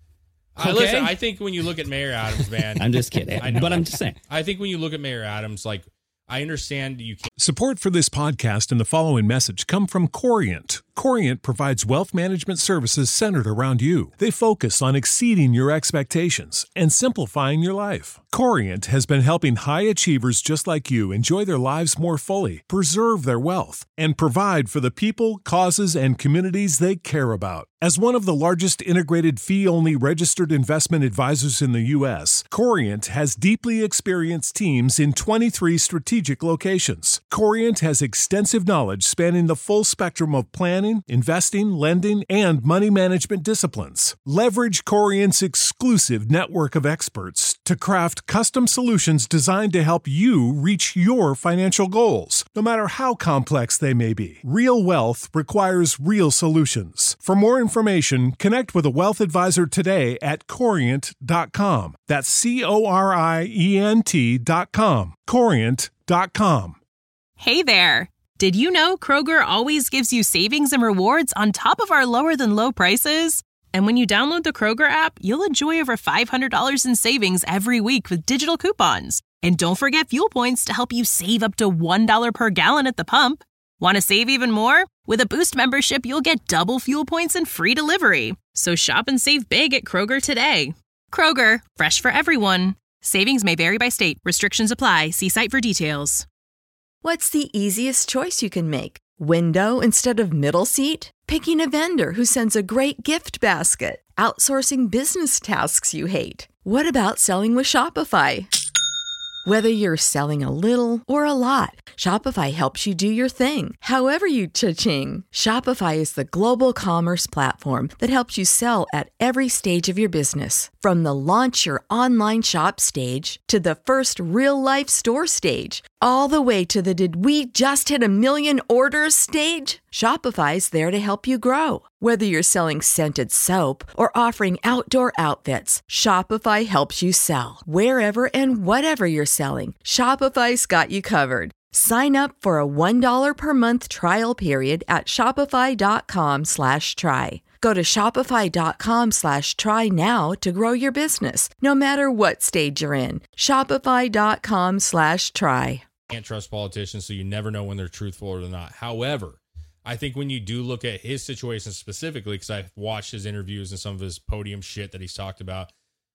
I, okay? listen, I think when you look at Mayor Adams, man, I'm just kidding. I know. But I'm just saying. I think when you look at Mayor Adams, like, I understand you can't. Support for this podcast and the following message come from Corient. Corient provides wealth management services centered around you. They focus on exceeding your expectations and simplifying your life. Corient has been helping high achievers just like you enjoy their lives more fully, preserve their wealth, and provide for the people, causes, and communities they care about. As one of the largest integrated fee-only registered investment advisors in the U S, Corient has deeply experienced teams in twenty-three strategic locations. Corient has extensive knowledge spanning the full spectrum of planning, investing, lending, and money management disciplines. Leverage Corient's exclusive network of experts to craft custom solutions designed to help you reach your financial goals, no matter how complex they may be. Real wealth requires real solutions. For more information, connect with a wealth advisor today at corient dot com. That's C O R I E N T dot com. corient dot com. Hey there! Did you know Kroger always gives you savings and rewards on top of our lower-than-low prices? And when you download the Kroger app, you'll enjoy over five hundred dollars in savings every week with digital coupons. And don't forget fuel points to help you save up to one dollar per gallon at the pump. Want to save even more? With a Boost membership, you'll get double fuel points and free delivery. So shop and save big at Kroger today. Kroger, fresh for everyone. Savings may vary by state. Restrictions apply. See site for details. What's the easiest choice you can make? Window instead of middle seat? Picking a vendor who sends a great gift basket? Outsourcing business tasks you hate? What about selling with Shopify? Whether you're selling a little or a lot, Shopify helps you do your thing, however you cha-ching. Shopify is the global commerce platform that helps you sell at every stage of your business. From the launch your online shop stage to the first real-life store stage, all the way to the did we just hit a million orders stage. Shopify's there to help you grow. Whether you're selling scented soap or offering outdoor outfits, Shopify helps you sell. Wherever and whatever you're selling, Shopify's got you covered. Sign up for a one dollar per month trial period at shopify.com slash try. Go to shopify.com slash try now to grow your business, no matter what stage you're in. Shopify.com slash try. Can't trust politicians, so you never know when they're truthful or not. However, I think when you do look at his situation specifically, because I've watched his interviews and some of his podium shit that he's talked about,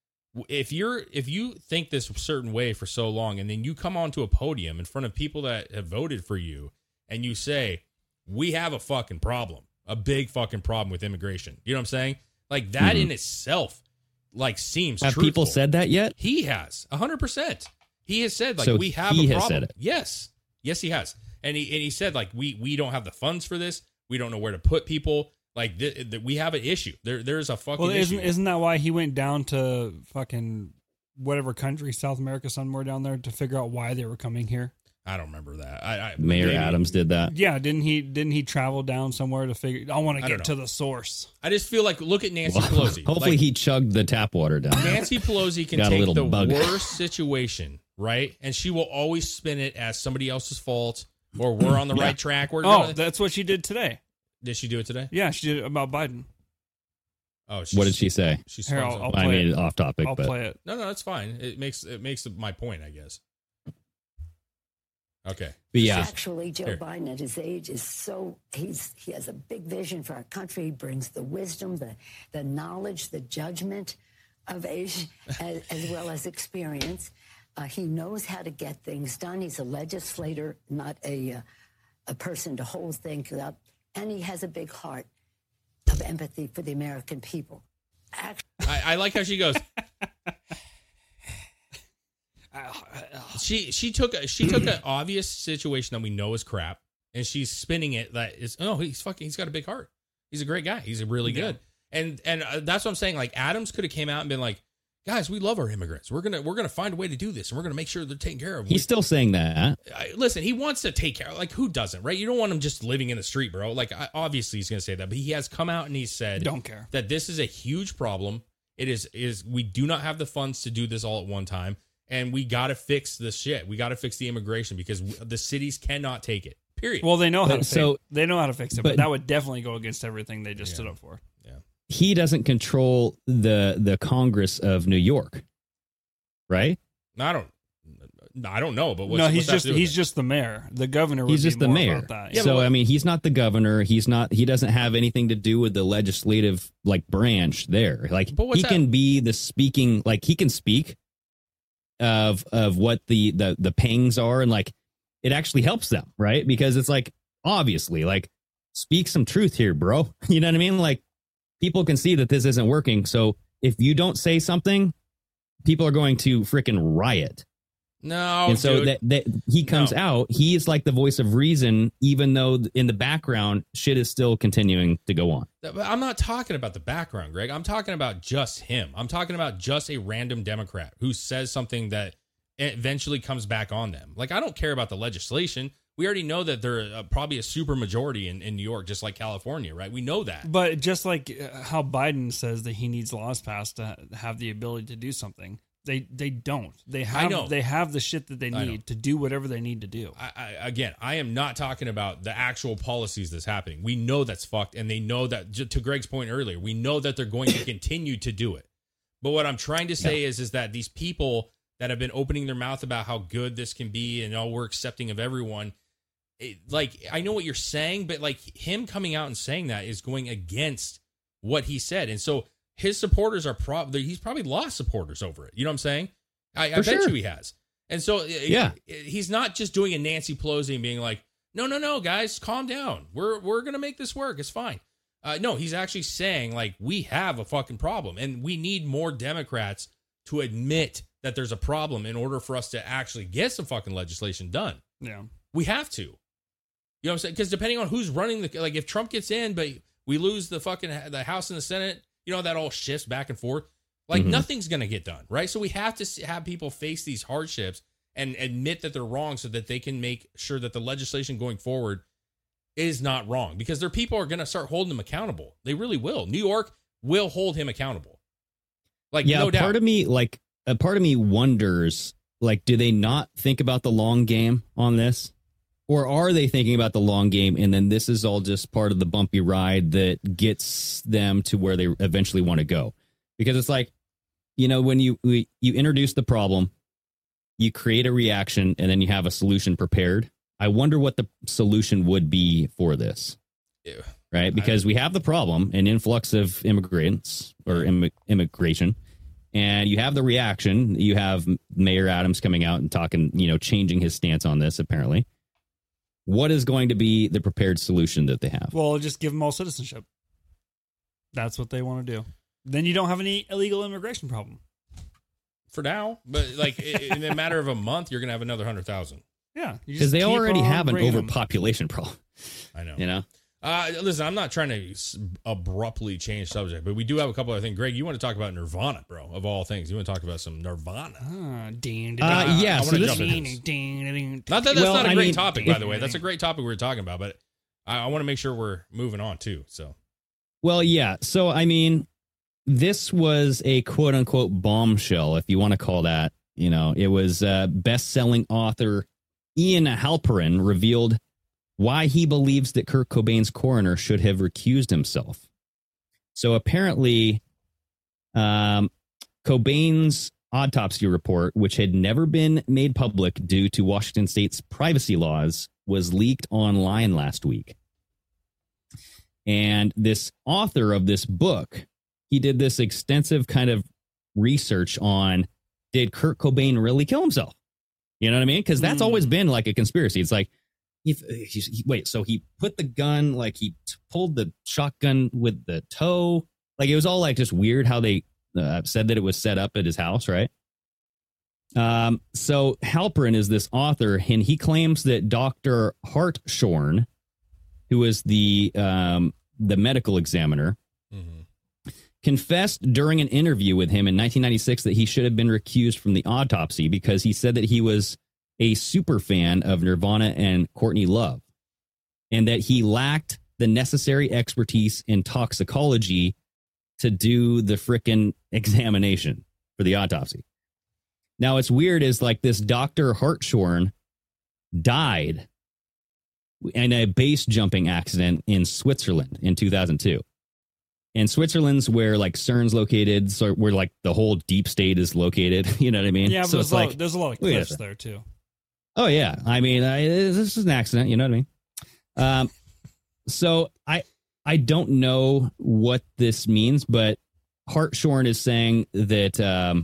if you're if you think this certain way for so long, and then you come onto a podium in front of people that have voted for you, and you say, "We have a fucking problem. a big fucking problem with immigration. You know what I'm saying? Like that mm-hmm. in itself, like seems. Have truthful. people said that yet? He has a hundred percent. He has said like so we have he a has problem. Said it. Yes, yes, he has, and he and he said like we we don't have the funds for this. We don't know where to put people. Like th- th- we have an issue. There there's a fucking. Well, isn't issue. isn't that why he went down to fucking whatever country, South America, somewhere down there, to figure out why they were coming here? I don't remember that. I, I Mayor maybe. Adams did that. Yeah, didn't he? Didn't he travel down somewhere to figure? I want to I get to the source. I just feel like look at Nancy Well, Pelosi. Hopefully, like, he chugged the tap water down. Nancy Pelosi can Got a take little the bug. worst situation, right, and she will always spin it as somebody else's fault or we're on the Yeah. right track. We're Oh, gonna- that's what she did today. did she do it today? Yeah, she did it about Biden. Oh, What did she say? She Here, spun I'll- something. I'll I play mean, it. off topic, I'll but play it. No, no, that's fine. It makes it makes my point, I guess. Okay. but yeah, Actually, Joe Here. Biden at his age is so he's he has a big vision for our country. He brings the wisdom, the the knowledge, the judgment of age, as, as well as experience. Uh, he knows how to get things done. He's a legislator, not a uh, a person to hold things up, and he has a big heart of empathy for the American people. Actually, I, I like how she goes. She she took a, she took an obvious situation that we know is crap, and she's spinning it that is oh he's fucking he's got a big heart. He's a great guy. He's really Yeah. good. And and uh, that's what I'm saying. Like Adams could have came out and been like, guys, we love our immigrants. We're gonna we're gonna find a way to do this, and we're gonna make sure they're taken care of. he's still saying that. I, listen, he wants to take care. Like who doesn't, right? You don't want him just living in the street, bro. Like I, obviously he's gonna say that, but he has come out and he said, Don't care. that this is a huge problem. It is is we do not have the funds to do this all at one time, and we got to fix this shit. We got to fix the immigration because w- the cities cannot take it. Period. Well, they know how But to so- fix. They know how to fix it, but, but- that would definitely go against everything they just Yeah. stood up for. He doesn't control the the Congress of New York, right? I don't. I don't know, but what's, no, what's he's that just to do with he's it? just the mayor. The governor. Would He's be just the more mayor. about that. Yeah, so but- I mean, he's not the governor. He's not. He doesn't have anything to do with the legislative like branch there. Like But what's he that- can be the speaking. Like he can speak of of what the the the pangs are, and like it actually helps them, right? Because it's like obviously like speak some truth here, bro. You know what I mean? Like people can see that this isn't working. So if you don't say something, people are going to freaking riot. no, and so Oh, dude. that, that he comes No. out, he is like the voice of reason, even though in the background shit is still continuing to go on. But I'm not talking about the background, Greg. I'm talking about just him. I'm talking about just a random Democrat who says something that eventually comes back on them. Like, I don't care about the legislation. We already know that they're uh, probably a super majority in, in New York, just like California, right? We know that. But just like uh, how Biden says that he needs laws passed to have the ability to do something, they they don't. They have know. they have the shit that they I know. need to do whatever they need to do. I, I, again, I am not talking about the actual policies that's happening. We know that's fucked, and they know that. j- To Greg's point earlier, we know that they're going to continue to do it. But what I'm trying to say is, is that these people that have been opening their mouth about how good this can be and oh, we're accepting of everyone. It, like, I know what you're saying, but like him coming out and saying that is going against what he said, and so his supporters are probably he's probably lost supporters over it. You know what I'm saying? I, I For bet sure. you he has. And so, Yeah. he's not just doing a Nancy Pelosi and being like, no, no, no, guys, calm down. We're we're gonna make this work. It's fine. Uh, no, he's actually saying like we have a fucking problem, and we need more Democrats to admit that there's a problem in order for us to actually get some fucking legislation done. Yeah. We have to. You know what I'm saying? Because depending on who's running the, like, if Trump gets in, but we lose the fucking the House and the Senate, you know, that all shifts back and forth. Like, Mhm. nothing's going to get done, right? So we have to s- have people face these hardships and admit that they're wrong so that they can make sure that the legislation going forward is not wrong. Because their people are going to start holding them accountable. They really will. New York will hold him accountable. Like, Yeah, no a doubt. part of me, like a part of me wonders, like, do they not think about the long game on this? Or are they thinking about the long game, and then this is all just part of the bumpy ride that gets them to where they eventually want to go? Because it's like, you know, when you we, you introduce the problem, you create a reaction, and then you have a solution prepared. I wonder what the solution would be for this, Ew. right? Because we have the problem, an influx of immigrants or Im- immigration, and you have the reaction. You have Mayor Adams coming out and talking, you know, changing his stance on this, apparently. What is going to be the prepared solution that they have? Well, just give them all citizenship. That's what they want to do. Then you don't have any illegal immigration problem. For now, but like in a matter of a month, you're going to have another one hundred thousand. Yeah. Because they already have an overpopulation problem. I know. You know? Uh, listen, I'm not trying to abruptly change subject, but we do have a couple other things. Greg, you want to talk about Nirvana, bro, of all things. You want to talk about some Nirvana. Ah, ding, ding, Uh, ding. yeah, I so wanna this- jump into this. Ding, ding, ding. Not that that's Well, not a I great mean, topic, by if- the way. That's a great topic we were talking about, but I, I want to make sure we're moving on, too. So, Well, yeah. So, I mean, this was a quote unquote bombshell, if you want to call that. You know, it was uh, best selling author Ian Halperin revealed why he believes that Kurt Cobain's coroner should have recused himself. So apparently, um, Cobain's autopsy report, which had never been made public due to Washington state's privacy laws, was leaked online last week. And this author of this book, he did this extensive kind of research on, did Kurt Cobain really kill himself? You know what I mean? Because that's mm. always been like a conspiracy. It's like, he, he, he, wait, so he put the gun, like he t- pulled the shotgun with the toe. Like it was all like just weird how they uh, said that it was set up at his house, right? Um, so Halperin is this author, and he claims that Doctor Hartshorn, who is the um, the medical examiner, mm-hmm. confessed during an interview with him in nineteen ninety-six that he should have been recused from the autopsy because he said that he was a super fan of Nirvana and Courtney Love, and that he lacked the necessary expertise in toxicology to do the frickin' examination for the autopsy. Now, what's weird is like this Doctor Hartshorn died in a base jumping accident in Switzerland in two thousand two. And Switzerland's where like CERN's located, so where like the whole deep state is located. You know what I mean? Yeah, but so there's, it's a lot, like, there's a lot of cliffs there too. Oh yeah, I mean, I, this is an accident. You know what I mean? Um, so I I don't know what this means, but Hartshorn is saying that, um,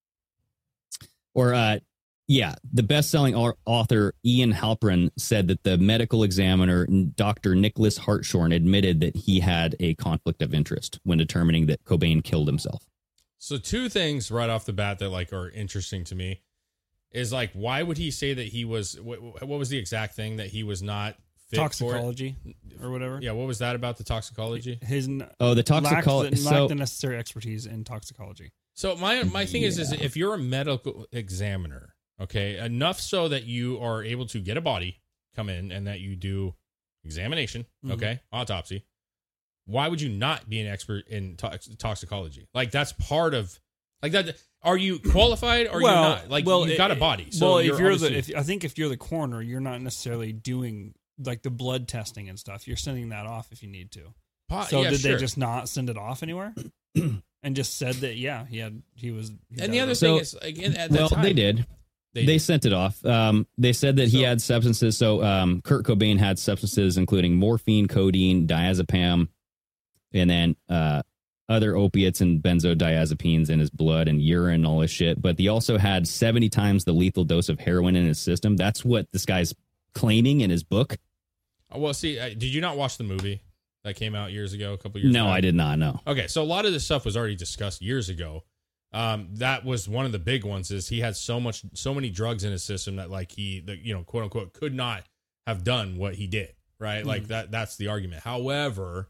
or uh, yeah, the best-selling author Ian Halperin said that the medical examiner Doctor Nicholas Hartshorn admitted that he had a conflict of interest when determining that Cobain killed himself. So two things right off the bat that like are interesting to me is like, why would he say that he was, what, what was the exact thing that he was not fit toxicology for or whatever? Yeah. What was that about the toxicology? His oh, the toxicology. Lacked, the, so, lacked the necessary expertise in toxicology. So my, my thing yeah. is, is if you're a medical examiner, okay, enough so that you are able to get a body come in and that you do examination, mm-hmm. okay, autopsy. Why would you not be an expert in tox- toxicology? Like that's part of like that. Are you qualified or well, you're not? Like well, you've got a body. So well, you're if you're obviously- the, if, I think if you're the coroner, you're not necessarily doing like the blood testing and stuff. You're sending that off if you need to. Po- so yeah, did sure. they just not send it off anywhere? And just said that yeah, he had he was. He and the other So- thing is, again, at the well, time, they did. They, They did. sent it off. Um, they said that he So- had substances. So um, Kurt Cobain had substances including morphine, codeine, diazepam, and then uh, other opiates and benzodiazepines in his blood and urine, all this shit. But he also had seventy times the lethal dose of heroin in his system. That's what this guy's claiming in his book. Oh, well, see, uh, did you not watch the movie that came out years ago, a couple years No, ago? I did not know. Okay, so a lot of this stuff was already discussed years ago. Um, that was one of the big ones. Is he had so much, so many drugs in his system that, like, he, the, you know, quote unquote, could not have done what he did. Right, mm. like that. That's the argument. However,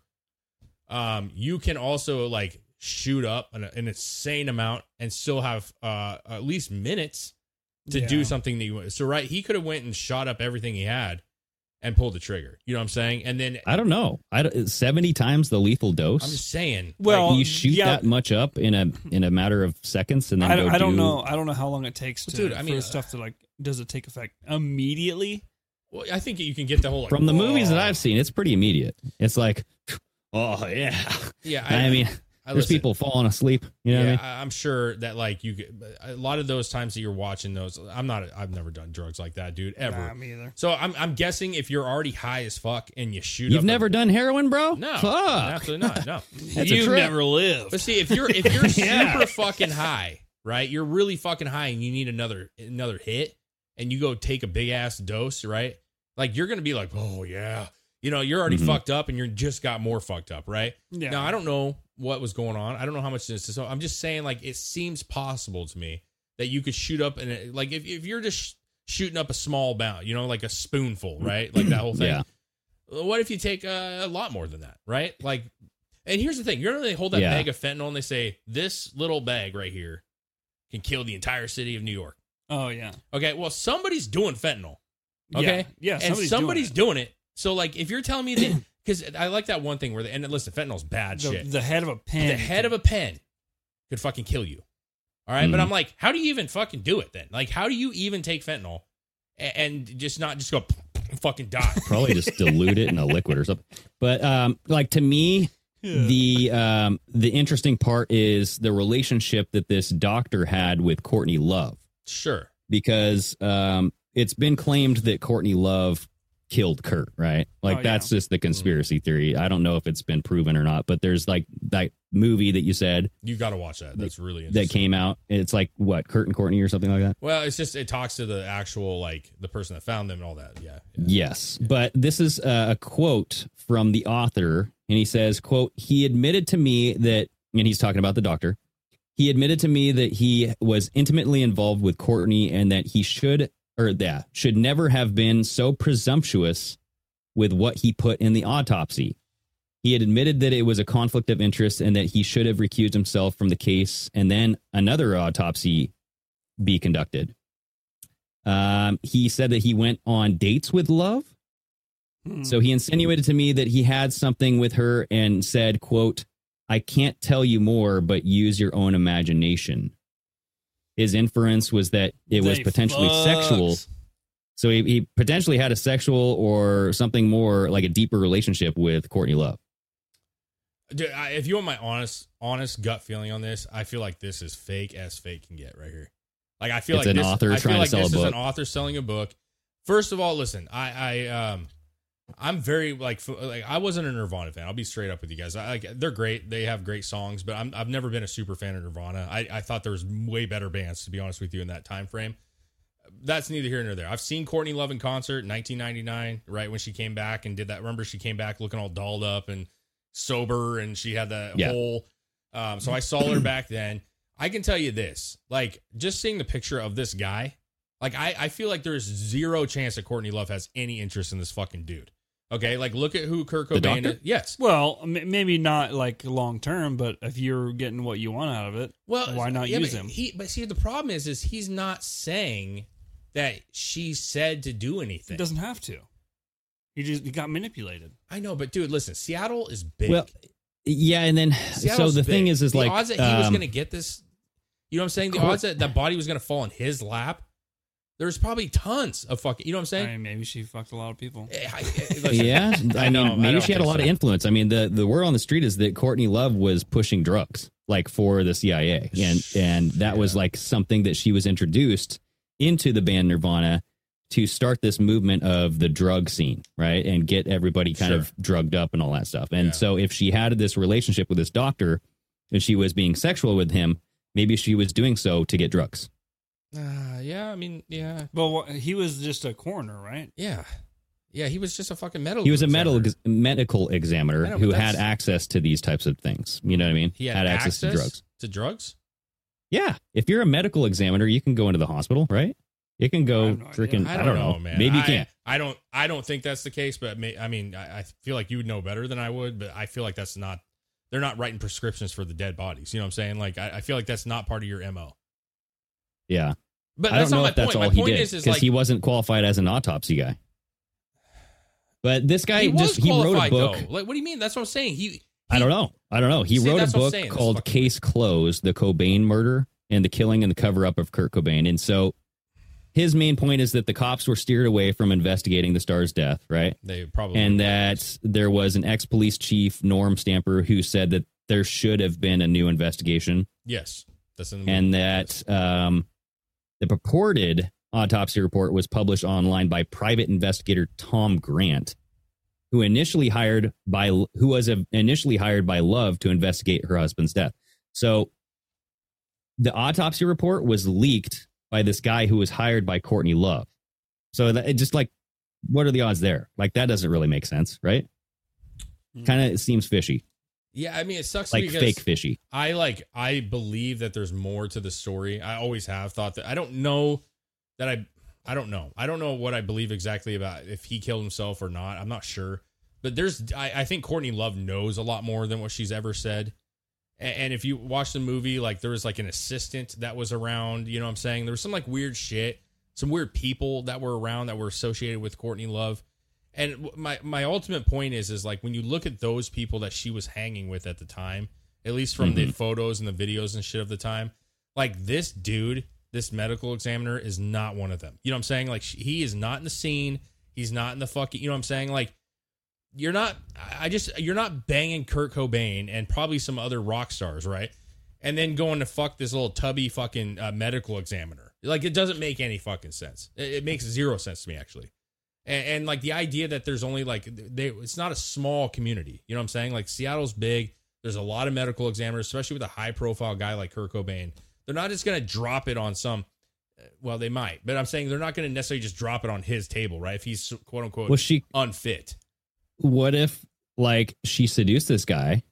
um, you can also like shoot up an, an insane amount and still have uh at least minutes to Yeah. do something that you want. So, right, he could have went and shot up everything he had and pulled the trigger. You know what I'm saying? And then I don't know. I don't, seventy times the lethal dose. I'm just saying. Well, Can you shoot yeah. that much up in a in a matter of seconds and then I, go I don't do- know. I don't know how long it takes to Well, dude, I for mean, stuff to like. Does it take effect immediately? Well, I think you can get the whole like, From the movies that whoa. I've seen, it's pretty immediate. It's like, oh yeah. Yeah, I, mean, I there's listen. people falling asleep. You know yeah, what I mean? I- I'm sure that like you get a lot of those times that you're watching those. I'm not. I've never done drugs like that, dude, ever. Nah, me either. So I'm. I'm guessing if you're already high as fuck and you shoot, You've up never a, done heroin, bro? no, Fuck. absolutely not. No, That's a You've trip. never lived. but see, if you're if you're Yeah. super fucking high, right? You're really fucking high, and you need another another hit, and you go take a big ass dose, right? Like, you're going to be like, oh, yeah. You know, you're already Mhm. fucked up and you're just got more fucked up, right? Yeah. Now, I don't know what was going on. I don't know how much this is. So I'm just saying, like, it seems possible to me that you could shoot up, and like, if, if you're just sh- shooting up a small amount, you know, like a spoonful, right? Like that whole thing. Yeah. What if you take a, a lot more than that, right? Like, and here's the thing. You know, they hold that Yeah. bag of fentanyl and they say, this little bag right here can kill the entire city of New York. Oh yeah. Okay, well, somebody's doing fentanyl. Okay, Yeah. Yeah. and Somebody's, somebody's doing, doing it. So, like, if you're telling me that, because I like that one thing where, they, and listen, fentanyl bad it. shit. The, the head of a pen. The head of a pen could fucking kill you. All right, but Mhm. I'm like, how do you even fucking do it then? Like, how do you even take fentanyl and, and just not just go fucking die? Probably just dilute it in a liquid or something. But um, like to me, Yeah. the um, the interesting part is the relationship that this doctor had with Courtney Love, Sure. because um, it's been claimed that Courtney Love killed Kurt, right? Like Oh, yeah. that's just the conspiracy theory. I don't know if it's been proven or not, but there's like that movie that you said You got to watch that. That's really that interesting. came out. It's like what, Kurt and Courtney or something like that. Well, it's just, it talks to the actual, like, the person that found them and all that. Yeah. yeah. Yes, but this is uh, a quote from the author, and he says, quote, he admitted to me that, and he's talking about the doctor, he admitted to me that he was intimately involved with Courtney and that he should, or that should never have been so presumptuous with what he put in the autopsy. He had admitted that it was a conflict of interest and that he should have recused himself from the case and then another autopsy be conducted. Um, he said that he went on dates with Love. Hmm. So he insinuated to me that he had something with her and said, quote, I can't tell you more, but use your own imagination. His inference was that it was They potentially fucks. sexual. So he, he potentially had a sexual or something more like a deeper relationship with Courtney Love. Dude, I, if you want my honest, honest gut feeling on this, I feel like this is fake as fake can get right here. Like, I feel It's like an this, author I trying feel to like sell a this is an book. author selling a book. First of all, listen, I, I, um, I'm very like, f- like I wasn't a Nirvana fan. I'll be straight up with you guys. I, like, they're great. They have great songs, but I'm, I've never been a super fan of Nirvana. I, I thought there was way better bands, to be honest with you, in that time frame. That's neither here nor there. I've seen Courtney Love in concert in nineteen ninety-nine, right when she came back and did that. Remember, she came back looking all dolled up and sober, and she had that Yeah. whole. Um, so I saw her back then. I can tell you this, like, just seeing the picture of this guy, like, I, I feel like there's zero chance that Courtney Love has any interest in this fucking dude. Okay, like, look at who Kurt The Cobain doctor? is. Yes. Well, m- maybe not like long term, but if you're getting what you want out of it, Well, why not yeah, use but him? He, but see, the problem is, is he's not saying that she said to do anything. He doesn't have to. He just he got manipulated. I know, but dude, listen, Seattle is big. Well, yeah. And then, Seattle's so the thing big. is, is the like, odds that he was um, going to get this, you know what I'm saying? The Court- odds that that body was going to fall in his lap, there's probably tons of fucking, you know what I'm saying? I mean, maybe she fucked a lot of people. Eh, I- eh, listen, yeah, I, I know, mean, I maybe don't she had a think lot of so. influence. I mean, the, the word on the street is that Courtney Love was pushing drugs, like for the C I A, and and that was Yeah. like something that she was introduced into the band Nirvana to start this movement of the drug scene, right, and get everybody kind Sure. of drugged up and all that stuff. And Yeah. so, if she had this relationship with this doctor and she was being sexual with him, maybe she was doing so to get drugs. Uh, yeah, I mean, yeah, Well, wha- he was just a coroner, right? yeah, yeah. He was just a fucking medical. He was a examiner. medical medical examiner I know, but who that's- had access to these types of things. You know what I mean? He had, access, to drugs. To drugs? Yeah, if you're a medical examiner, you can go into the hospital, right? You can I go have no idea. freaking. I don't, know, man. Maybe you I, can't. I don't. I don't think that's the case. But may, I mean, I, I feel like you would know better than I would. But I feel like that's not. They're not writing prescriptions for the dead bodies. You know what I'm saying? Like, I, I feel like that's not part of your M O. Yeah, But I that's don't know not if my that's point. all My he point did is, is because like he wasn't qualified as an autopsy guy. But this guy he was just he wrote a qualified, book. though. Like, what do you mean? That's what I'm saying. He. I don't know. I don't know. He See, wrote a that's what I'm book saying. That's called fucking Case Closed: The Cobain Murder and the Killing and the Cover Up of Kurt Cobain. And so his main point is that the cops were steered away from investigating the star's death, right? They probably And that there was an ex-police chief, Norm Stamper, who said that there should have been a new investigation, yes, that's in the and movie. that um, the purported autopsy report was published online by private investigator Tom Grant, who initially hired by who was initially hired by Love to investigate her husband's death. So the autopsy report was leaked by this guy who was hired by Courtney Love. So that it just like what are the odds there? Like, that doesn't really make sense, right? Mm-hmm. Kind of seems fishy. Yeah, I mean, it sucks like because fake fishy. I like I believe that there's more to the story. I always have thought that. I don't know that I I don't know. I don't know what I believe exactly about if he killed himself or not. I'm not sure. But there's I, I think Courtney Love knows a lot more than what she's ever said. And, and if you watch the movie, like there was like an assistant that was around, you know what I'm saying? There was some like weird shit, some weird people that were around that were associated with Courtney Love. And my, my ultimate point is, is like when you look at those people that she was hanging with at the time, at least from mm-hmm. the photos and the videos and shit of the time, like this dude, this medical examiner is not one of them. You know what I'm saying? Like he is not in the scene. He's not in the fucking, you know what I'm saying? Like you're not, I just, you're not banging Kurt Cobain and probably some other rock stars, right? And then going to fuck this little tubby fucking uh, medical examiner. Like it doesn't make any fucking sense. It, it makes zero sense to me, actually. And, and like the idea that there's only like they it's not a small community. You know what I'm saying? Like Seattle's big. There's a lot of medical examiners, especially with a high profile guy like Kurt Cobain. They're not just going to drop it on some. Well, they might, but I'm saying they're not going to necessarily just drop it on his table, right? If he's quote unquote was she, unfit. What if like she seduced this guy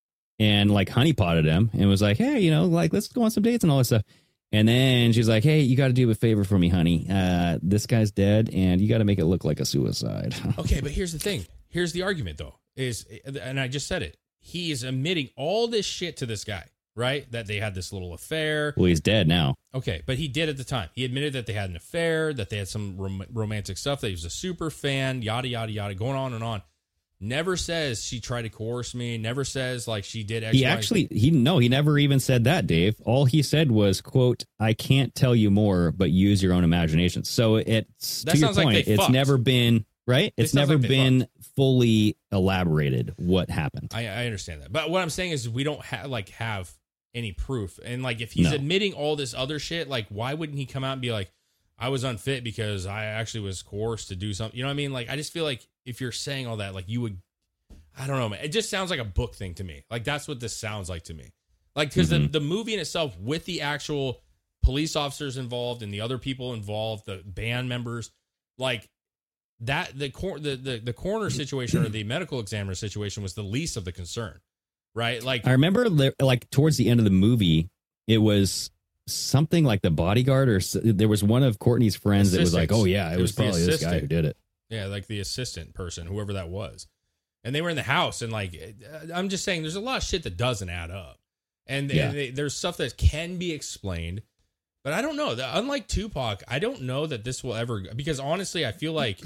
and like honeypotted him and was like, hey, you know, like let's go on some dates and all this stuff. And then she's like, hey, you got to do a favor for me, honey. Uh, this guy's dead, and you got to make it look like a suicide. Okay, but here's the thing. Here's the argument, though, is, and I just said it. He is admitting all this shit to this guy, right? That they had this little affair. Well, he's dead now. Okay, but he did at the time. He admitted that they had an affair, that they had some rom- romantic stuff, that he was a super fan, yada, yada, yada, going on and on. Never says she tried to coerce me. Never says like she did. X, he actually, he no, he never even said that, Dave. All he said was, "quote I can't tell you more, but use your own imagination." So it's that to your point. Like it's fucked. never been right. It's never like been fucked. fully elaborated what happened. I, I understand that, but what I'm saying is we don't have like have any proof. And like if he's no. admitting all this other shit, like why wouldn't he come out and be like, I was unfit because I actually was coerced to do something? You know what I mean? Like I just feel like if you're saying all that, like you would. I don't know, man. It just sounds like a book thing to me. Like, that's what this sounds like to me. Like, because mm-hmm. the, the movie in itself, with the actual police officers involved and the other people involved, the band members, like, that, the, cor- the, the, the coroner situation or the medical examiner situation was the least of the concern, right? Like, I remember, like, towards the end of the movie, it was something like the bodyguard, or there was one of Courtney's friends that was like, oh, yeah, it, it was, was probably this guy who did it. Yeah, like the assistant person, whoever that was. And they were in the house, and like, I'm just saying, there's a lot of shit that doesn't add up, and, yeah. and they, there's stuff that can be explained, but I don't know. Unlike Tupac, I don't know that this will ever, because honestly, I feel like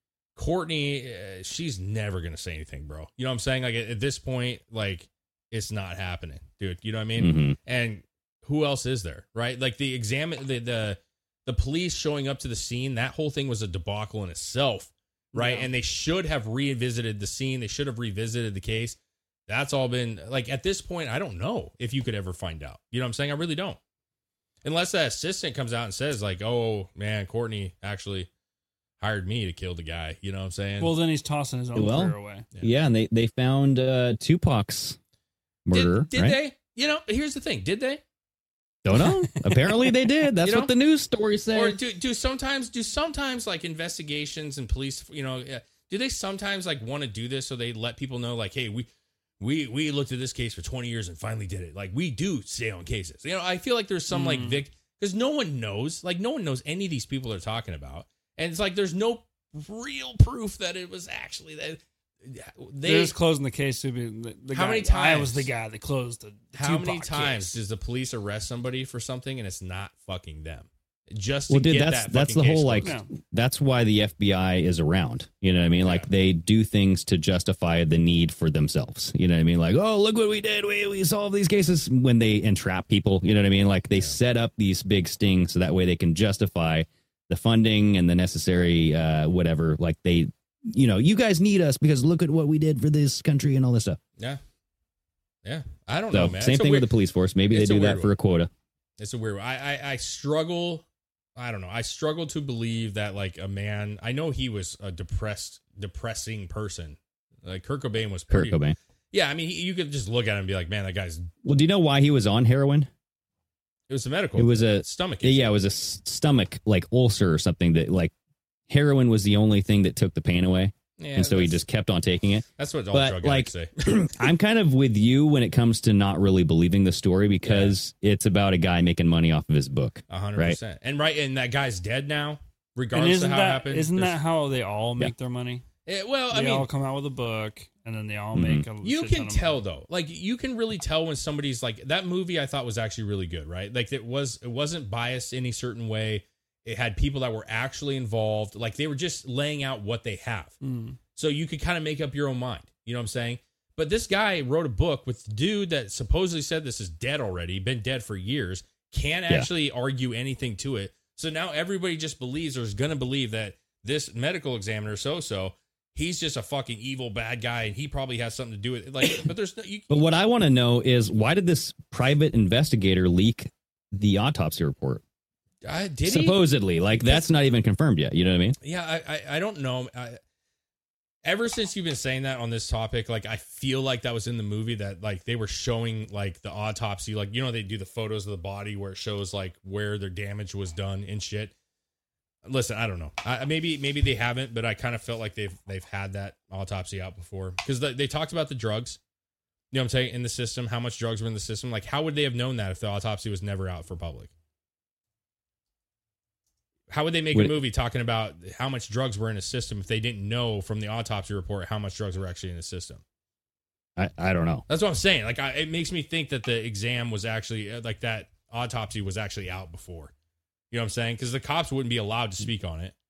Courtney, uh, she's never gonna say anything, bro. You know what I'm saying? Like at, at this point, like it's not happening, dude. You know what I mean? Mm-hmm. And who else is there, right? Like the exam, the the the police showing up to the scene, that whole thing was a debacle in itself. Right. Yeah. And they should have revisited the scene. They should have revisited the case. That's all been like at this point. I don't know if you could ever find out. You know what I'm saying? I really don't. Unless that assistant comes out and says like, oh, man, Courtney actually hired me to kill the guy. You know what I'm saying? Well, then he's tossing his own well, career away. Yeah. yeah. And they, they found uh, Tupac's murder. Did, did right? they? You know, here's the thing. Did they? Don't know. Apparently they did. That's you know? what the news story said. Or do do sometimes do sometimes like investigations and police, you know, do they sometimes like want to do this so they let people know like, hey, we we we looked at this case for twenty years and finally did it. Like we do stay on cases. You know, I feel like there's some mm. like Vic because no one knows, like no one knows any of these people they're talking about, and it's like there's no real proof that it was actually that. They They're just closing the case to be the, the how guy, many times I was the guy that closed the how Tupac many times case. does the police arrest somebody for something and it's not fucking them just to well dude get that's that that's the whole like yeah. that's why the F B I is around, you know what I mean? Yeah. Like they do things to justify the need for themselves, you know what I mean? Like, oh, look what we did, we we solved these cases, when they entrap people, you know what I mean? Like they yeah. set up these big stings so that way they can justify the funding and the necessary uh whatever, like they you know, you guys need us because look at what we did for this country and all this stuff. Yeah. Yeah. I don't so, know, man. Same it's thing weird, with the police force. Maybe they do that for one. a quota. It's a weird one. I, I, I struggle. I don't know. I struggle to believe that like a man, I know he was a depressed, depressing person. Like Kurt Cobain was pretty. Kurt Cobain. Yeah. I mean, he, you could just look at him and be like, man, that guy's. Well, do you know why he was on heroin? It was a medical. It was a stomach. Issue. Yeah. It was a stomach like ulcer or something that like heroin was the only thing that took the pain away. Yeah, and so he that's- just kept on taking it. That's what all But, drug like, addicts say. I'm kind of with you when it comes to not really believing the story because it's about a guy making money off of his book. A hundred right? percent. And right, and that guy's dead now, And regardless isn't of how that it happened. isn't There's- that how they all make their money? Eh, well, I They mean, all come out with a book, and then they all Mhm. make a. you shit can ton of tell money. though, like you can really tell when somebody's like that movie. I thought was actually really good, right? Like it was, it wasn't biased any certain way. It had people that were actually involved. Like they were just laying out what they have, Mm. so you could kind of make up your own mind. You know what I'm saying? But this guy wrote a book with the dude that supposedly said this is dead already, been dead for years, can't Yeah. actually argue anything to it. So now everybody just believes or is going to believe that this medical examiner, so-so, he's just a fucking evil bad guy and he probably has something to do with it. Like, but there's no, you, But what I want to know is why did this private investigator leak the autopsy report? uh, did he? Supposedly, like that's not even confirmed yet. You know what I mean? Yeah, I, I, I don't know. I, ever since you've been saying that on this topic, like I feel like that was in the movie that like they were showing like the autopsy, like you know they do the photos of the body where it shows like where their damage was done and shit. Listen, I don't know. I, maybe maybe they haven't, but I kind of felt like they've they've had that autopsy out before because the, they talked about the drugs. You know what I'm saying? In the system, how much drugs were in the system? Like, how would they have known that if the autopsy was never out for public? How would they make Would a it- movie talking about how much drugs were in a system if they didn't know from the autopsy report how much drugs were actually in the system? I, I don't know. That's what I'm saying. Like, I, it makes me think that the exam was actually uh, like that autopsy was actually out before. You know what I'm saying? Because the cops wouldn't be allowed to speak on it.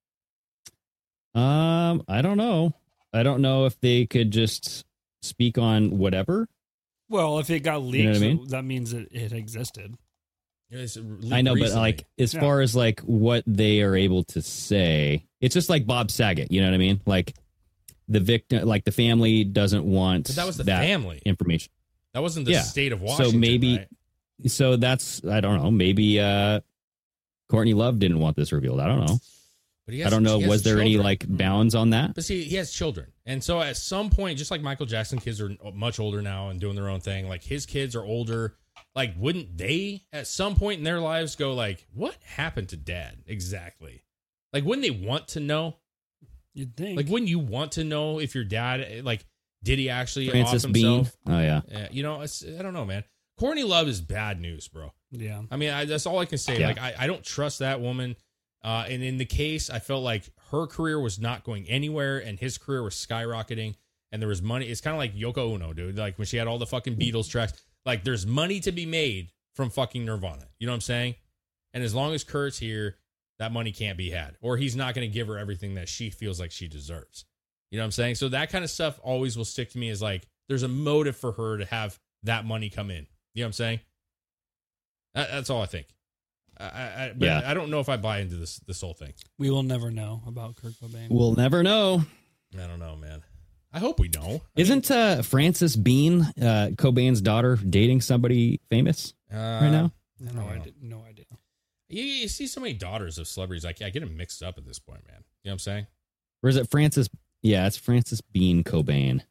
Um, I don't know. I don't know if they could just speak on whatever. Well, if it got leaked, You know what I mean? that means that it existed. It's I know, but recently. like as Yeah. far as like what they are able to say, it's just like Bob Saget. You know what I mean? Like the victim, like the family doesn't want But that was the that family. information. That wasn't the Yeah. state of Washington. So maybe, right? so that's I don't know. Maybe uh Courtney Love didn't want this revealed. I don't know. But he I has- don't know. he has Was there any children. like bounds on that? But see, he has children. And so at some point, just like Michael Jackson, kids are much older now and doing their own thing. Like his kids are older. Like, wouldn't they at some point in their lives go like, what happened to dad exactly? Like, wouldn't they want to know? You'd think. Like, wouldn't you want to know if your dad, like, did he actually Francis off Bean. himself? Oh yeah. Yeah, you know, it's, I don't know, man. Courtney Love is bad news, bro. yeah. I mean, I, that's all I can say. Yeah. Like, I, I don't trust that woman. Uh, and in the case, I felt like her career was not going anywhere, and his career was skyrocketing. And there was money. It's kind of like Yoko Ono, dude. Like when she had all the fucking Beatles tracks. Like there's money to be made from fucking Nirvana. You know what I'm saying? And as long as Kurt's here, that money can't be had, or he's not going to give her everything that she feels like she deserves. You know what I'm saying? So that kind of stuff always will stick to me as like there's a motive for her to have that money come in. You know what I'm saying? That, that's all I think. I, I, but Yeah. I don't know if I buy into this this whole thing. We will never know about Kurt Cobain. We'll never know. I don't know, man. I hope we know. Isn't uh, Frances Bean, uh, Cobain's daughter, dating somebody famous Uh, right now? I don't no know. idea. No idea. You, you see so many daughters of celebrities. Like I get them mixed up at this point, man. You know what I'm saying? Or is it Frances? Yeah, it's Frances Bean Cobain.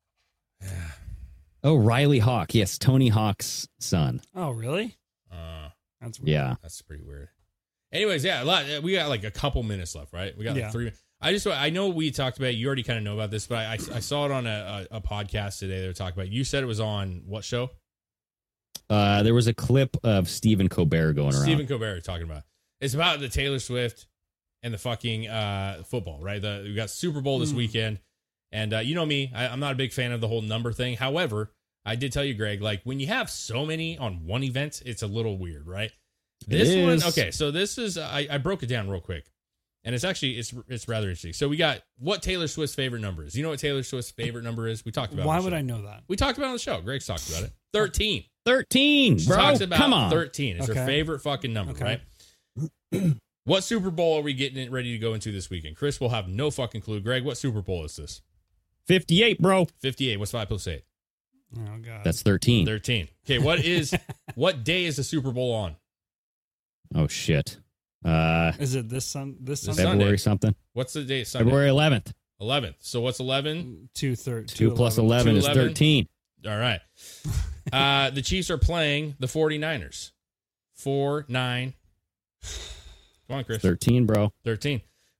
Oh, Riley Hawk. Yes, Tony Hawk's son. Oh, really? Uh, That's weird. Yeah. that's pretty weird. Anyways, yeah, a lot, we got like a couple minutes left, right? We got like Yeah. three. I just, I know we talked about it. You already kind of know about this, but I, I, I saw it on a, a, a podcast today. They were talking about it. You said it was on what show? Uh, there was a clip of Stephen Colbert going around. Stephen Colbert talking about it. It's about the Taylor Swift and the fucking uh, football, right? The, we got Super Bowl this Mm. weekend. And uh, you know me, I, I'm not a big fan of the whole number thing. However, I did tell you, Greg, like when you have so many on one event, it's a little weird, right? This It one, is. okay, so this is, I, I broke it down real quick. And it's actually, it's it's rather interesting. So we got what Taylor Swift's favorite number is. You know what Taylor Swift's favorite number is? We talked about it. Why on the would show. I know that? We talked about it on the show. Greg's talked about it. thirteen. thirteen, She bro. talks about Come on. thirteen. It's her Okay. favorite fucking number, Okay. right? What Super Bowl are we getting it ready to go into this weekend? Chris will have no fucking clue. Greg, what Super Bowl is this? fifty-eight, bro. fifty-eight. What's five plus eight? Oh, God. That's thirteen. thirteen. Okay, what is what day is the Super Bowl on? Oh, shit. Uh, Is it this sun? This This Sunday? Sunday. February something. What's the date? Sunday. February eleventh. eleventh. So what's eleven? Two third. Two plus eleven Two is eleven. thirteen. All right. Uh, the Chiefs are playing the 49ers. Four, nine. Come on, Chris. thirteen, bro. thirteen.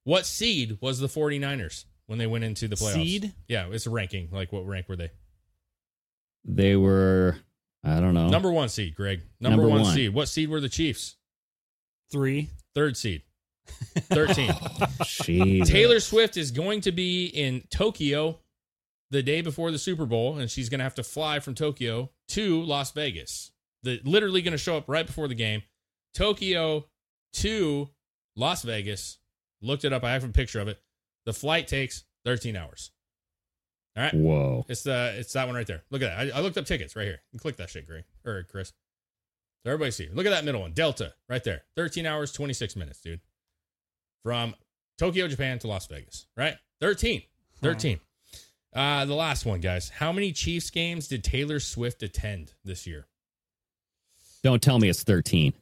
What seed was the 49ers when they went into the playoffs? Seed? Yeah, it's a ranking. Like, what rank were they? They were, I don't know. Number one seed, Greg. Number, Number one, one. seed. What seed were the Chiefs? Three. Third seed. thirteen. Jesus. Taylor Swift is going to be in Tokyo the day before the Super Bowl, and she's going to have to fly from Tokyo to Las Vegas. The literally going to show up right before the game. Tokyo to Las Vegas. Looked it up. I have a picture of it. The flight takes thirteen hours. All right. Whoa. It's the it's that one right there. Look at that. I, I looked up tickets right here. You can click that shit, Greg or Chris. So everybody see. Look at that middle one. Delta right there. thirteen hours, twenty-six minutes, dude. From Tokyo, Japan to Las Vegas, right? thirteen. thirteen. Huh. Uh, the last one, guys. How many Chiefs games did Taylor Swift attend this year? Don't tell me it's thirteen.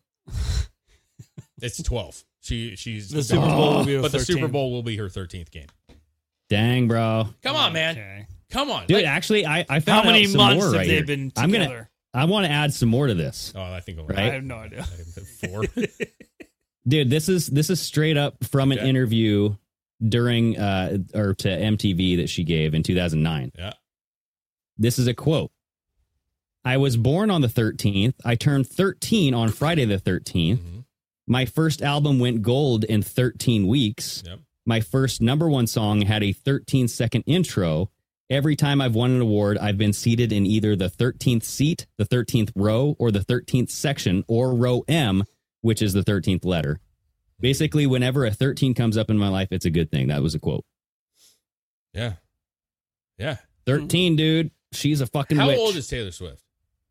It's twelve. She she's The Super Bowl will be her but the Super thirteenth. Bowl will be her thirteenth game. Dang, bro. Come on, man. Okay. Come on, Dude, Like- actually, I, I How found many out some months more have right they here. been I'm gonna, together? I want to add some more to this. Oh, I think Right? I have no idea. four. Dude, this is this is straight up from an Okay. interview during uh or to M T V that she gave in two thousand nine. Yeah. This is a quote. I was born on the thirteenth. I turned thirteen on Friday the thirteenth. Mhm. My first album went gold in thirteen weeks. Yep. My first number one song had a thirteen second intro. Every time I've won an award, I've been seated in either the thirteenth seat, the thirteenth row, or the thirteenth section, or row M, which is the thirteenth letter. Basically, whenever a thirteen comes up in my life, it's a good thing. That was a quote. Yeah. Yeah. thirteen, dude. She's a fucking How witch. old is Taylor Swift?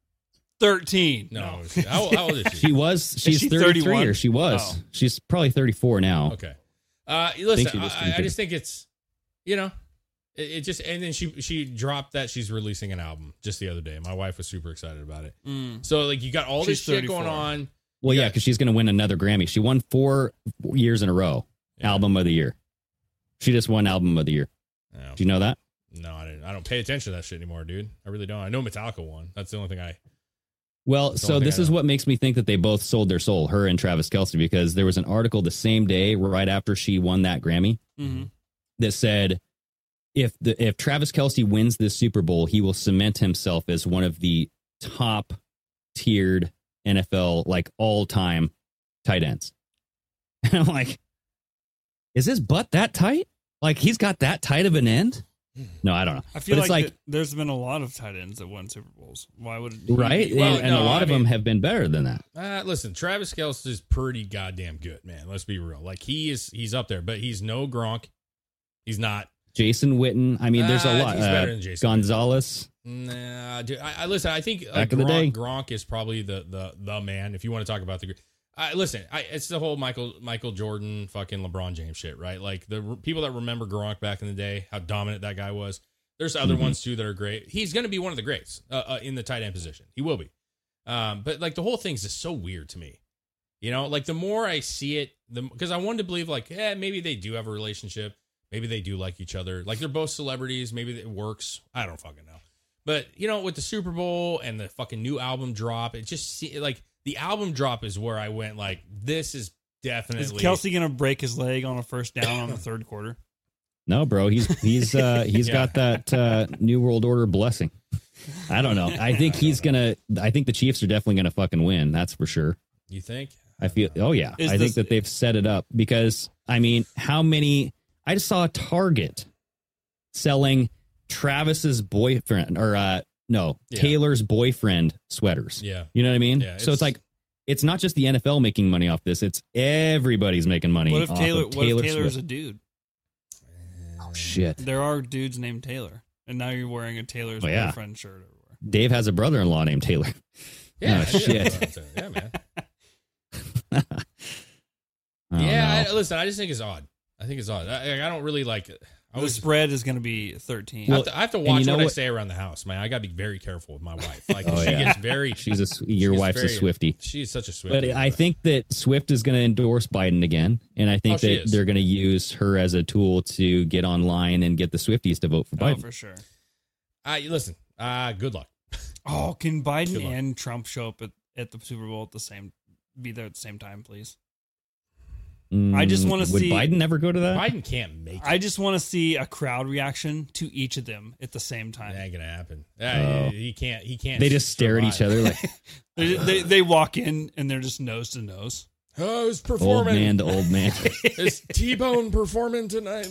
Thirteen. No. she- How, how old is she? She was, she's she thirty-three, thirty-one? or she was. Oh. She's probably thirty-four now. Okay. Uh, she listen, just I, turned I just think it's, you know, it, it just, and then she she dropped that she's releasing an album just the other day. My wife was super excited about it. Mm. So, like, you got all this She's shit thirty-four. going on. Well, yeah, Yeah. because she's going to win another Grammy. She won four years in a row. Yeah. Album of the year. She just won Album of the year. No, Do you know that? no, I didn't. I don't pay attention to that shit anymore, dude. I really don't. I know Metallica won. That's the only thing I. Well, That's the so only thing this I is know. what makes me think that they both sold their soul, her and Travis Kelce, because there was an article the same day, right after she won that Grammy, Mm-hmm. that said if the if Travis Kelce wins this Super Bowl, he will cement himself as one of the top tiered N F L like all time tight ends. And I'm like, is his butt that tight? Like he's got that tight of an end? No, I don't know. I feel but like, it's like that there's been a lot of tight ends that won Super Bowls. Why would it right, Well, and, and no, a lot I of mean- them have been better than that. Uh, listen, Travis Kelce is pretty goddamn good, man. Let's be real. Like he is, he's up there, but he's no Gronk. He's not. Jason Witten. I mean, there's a Uh, lot. he's Uh, better than Jason Witten. Gonzalez. Nah, dude. I, I listen. I think uh, Back in the day. Gronk, Gronk is probably the the the man. If you want to talk about the, I listen. I, it's the whole Michael Michael Jordan, fucking LeBron James shit, right? Like the r- people that remember Gronk back in the day, how dominant that guy was. There's other Mhm. ones too that are great. He's going to be one of the greats uh, uh, in the tight end position. He will be. Um, but like the whole thing's just so weird to me. You know, like the more I see it, the because I wanted to believe like, yeah, maybe they do have a relationship. Maybe they do like each other. Like they're both celebrities. Maybe it works. I don't fucking know. But you know, with the Super Bowl and the fucking new album drop, it just se- like the album drop is where I went like, this is definitely. Is Kelsey gonna break his leg on a first down on the third quarter? No, bro, he's he's uh, he's Yeah. got that uh, New World Order blessing. I don't know. I think he's gonna. I think the Chiefs are definitely gonna fucking win. That's for sure. You think? I feel. Oh yeah, Is I this- think that they've set it up because I mean, how many? I just saw Target selling Travis's boyfriend or uh, no Yeah. Taylor's boyfriend sweaters. Yeah. You know what I mean? Yeah, so it's- it's like. It's not just the N F L making money off this. It's everybody's making money What if off Taylor? of What Taylor if Taylor's Swift. a dude? Oh, shit. There are dudes named Taylor, and now you're wearing a Taylor's Oh, yeah. boyfriend shirt everywhere. Dave has a brother-in-law named Taylor. Yeah. Oh, shit. Yeah, man. I don't Yeah. know. I, listen, I just think it's odd. I think it's odd. I, I don't really like it. I The was. spread is going to be thirteen. I have to, I have to and watch you know what, I what- say around the house, man. I got to be very careful with my wife. Like Oh, she yeah. gets very. She's a s- your she's wife's very- a Swiftie. She's such a Swiftie. But I think that Swift is going to endorse Biden again, and I think Oh, she that is. they're going to use her as a tool to get online and get the Swifties to vote for Oh, Biden. for sure. Uh, listen. Uh, good luck. Oh, can Good Biden luck. and Trump show up at, at the Super Bowl at the same, be there at the same time, please? I just want to Would see Biden ever go to that? Biden can't make it. I just want to see a crowd reaction to each of them at the same time. That ain't gonna happen. Uh, Oh. He can't. He can't. They just stare at each survive. other like They, they they walk in and they're just nose to nose. Oh, it's old performing. man to old man. Is T-Bone performing tonight?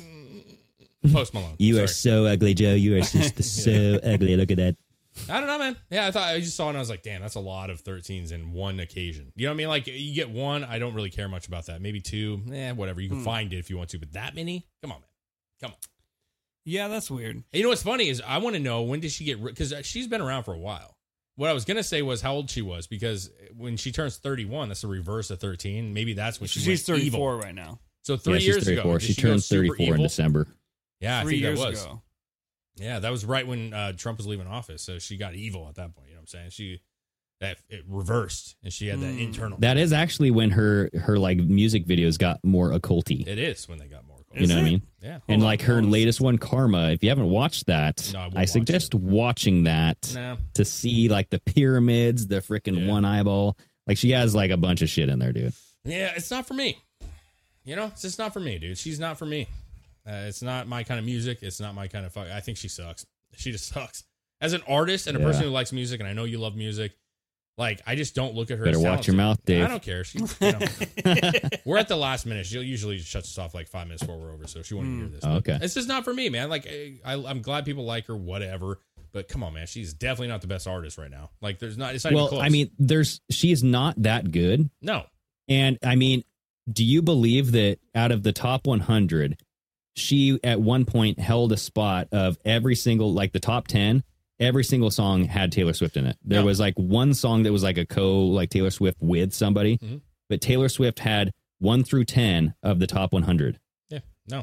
Post Malone. You are Sorry. so ugly, Joe. You are just so ugly. Look at that. I don't know, man. Yeah, I thought I just saw it and I was like, damn, that's a lot of thirteens in one occasion. You know what I mean? Like, you get one, I don't really care much about that. Maybe two, eh, whatever. You can Hmm. find it if you want to, but that many? Come on, man. Come on. Yeah, that's weird. Hey, you know what's funny is I want to know, when did she get, because she's been around for a while. What I was going to say was how old she was, because when she turns thirty-one, that's the reverse of thirteen. Maybe that's when she She's went thirty-four evil. right now. So three yeah, she's years ago. thirty-four. did She, she go turned super thirty-four in evil? December. Yeah, I Three think years that was. ago. Yeah, that was right when uh, Trump was leaving office. So she got evil at that point. You know what I'm saying? She that it reversed, and she had that Mm. internal. That is actually when her her like music videos got more occulty. It is when they got more. You know what I mean? Yeah. And Hold like on, her hold on. latest one, Karma. If you haven't watched that, No, I won't I watch suggest it. watching that No. to see like the pyramids, the freaking Yeah. one eyeball. Like she has like a bunch of shit in there, dude. Yeah, it's not for me. You know, it's just not for me, dude. She's not for me. Uh, it's not my kind of music. It's not my kind of fuck. I think she sucks. She just sucks. As an artist and a Yeah. person who likes music, and I know you love music, like, I just don't look at her Better as watch your talented. mouth, Dave. I don't care. She, you know, we're at the last minute. She'll usually shuts us off like five minutes before we're over, so she won't even hear this. Oh, But okay. It's just not for me, man. Like, I, I'm glad people like her, whatever. But come on, man. She's definitely not the best artist right now. Like, there's not, it's not even Well, close. I mean, there's she is not that good. no. And I mean, do you believe that out of the top one hundred, she at one point held a spot of every single, like the top ten, every single song had Taylor Swift in it. There No. was like one song that was like a co, like Taylor Swift with somebody, Mhm. but Taylor Swift had one through ten of the top one hundred. Yeah. No.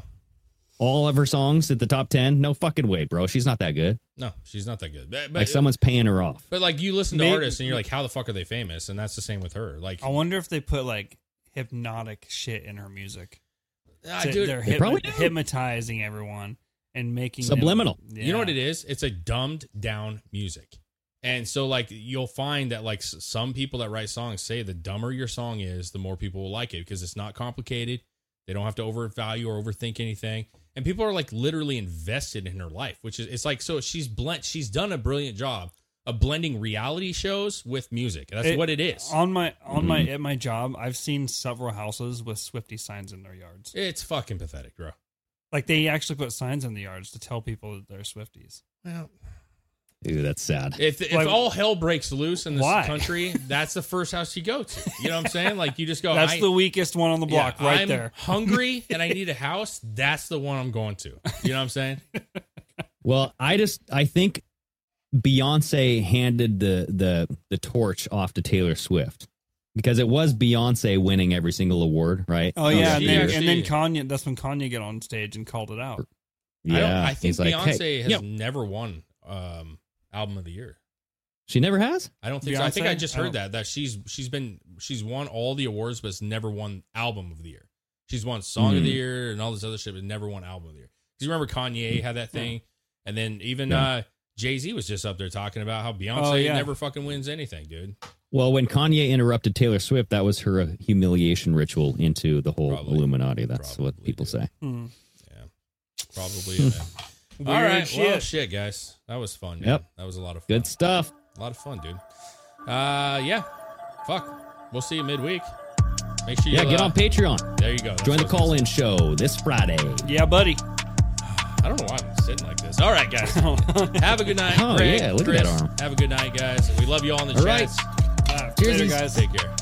All of her songs at the top ten? No fucking way, bro. She's not that good. No, she's not that good. But, but, Like someone's paying her off. but like, you listen to Maybe- artists and you're like, how the fuck are they famous? And that's the same with her. Like, I wonder if they put like hypnotic shit in her music. ah, So dude, they're They probably do. hypnotizing everyone and making them- Subliminal. Yeah. you know what it is? It's a dumbed down music. And so, like, you'll find that, like, s- some people that write songs say the dumber your song is, the more people will like it because it's not complicated. They don't have to overvalue or overthink anything. And people are, like, literally invested in her life, which is, it's like, so she's blend, she's done a brilliant job of blending reality shows with music. That's It- what it is. On my on my Mm-hmm. at my job, I've seen several houses with Swiftie signs in their yards. It's fucking pathetic, bro. Like they actually put signs in the yards to tell people that they're Swifties. Well, Dude, that's sad. if if Like- all hell breaks loose in this Why? country, that's the first house you go to. You know what I'm saying? Like, you just go, That's I- the weakest one on the block, Yeah, right I'm there. hungry and I need a house. That's the one I'm going to. You know what I'm saying? Well, I just I think Beyonce handed the the the torch off to Taylor Swift because it was Beyonce winning every single award, right? Oh yeah, and she then, actually- and then Kanye. That's when Kanye got on stage and called it out. I, don't, yeah. I think He's like, Beyonce hey, has yo. never won um, album of the year. She never has. I don't think so. I think Beyonce? I just I heard don't- that that she's she's been she's won all the awards, but has never won album of the year. She's won song of the Mhm. year and all this other shit, but never won album of the year. Because you remember Kanye had that thing, and then even Yeah. uh, Jay Z was just up there talking about how Beyonce Oh, yeah. never fucking wins anything, dude. Well, when Kanye interrupted Taylor Swift, that was her uh, humiliation ritual into the whole Probably. Illuminati. That's what Probably, people dude. say. Hmm. Yeah, probably. Yeah. Weird All right, shit. well, shit, guys, that was fun. Man. Yep. That was a lot of fun. Good stuff. A lot of fun, dude. Uh, yeah. Fuck. We'll see you midweek. Make sure you Yeah, get uh, on Patreon. There you go. That's Join the what I was call-in show this Friday. Yeah, buddy. gonna say. I don't know why I'm sitting like this. All right, guys. Have a good night. Oh, Greg, yeah, look at Chris, that arm. Have a good night, guys. We love you all in the All right. chats. Uh, Cheers, later, guys. Take care.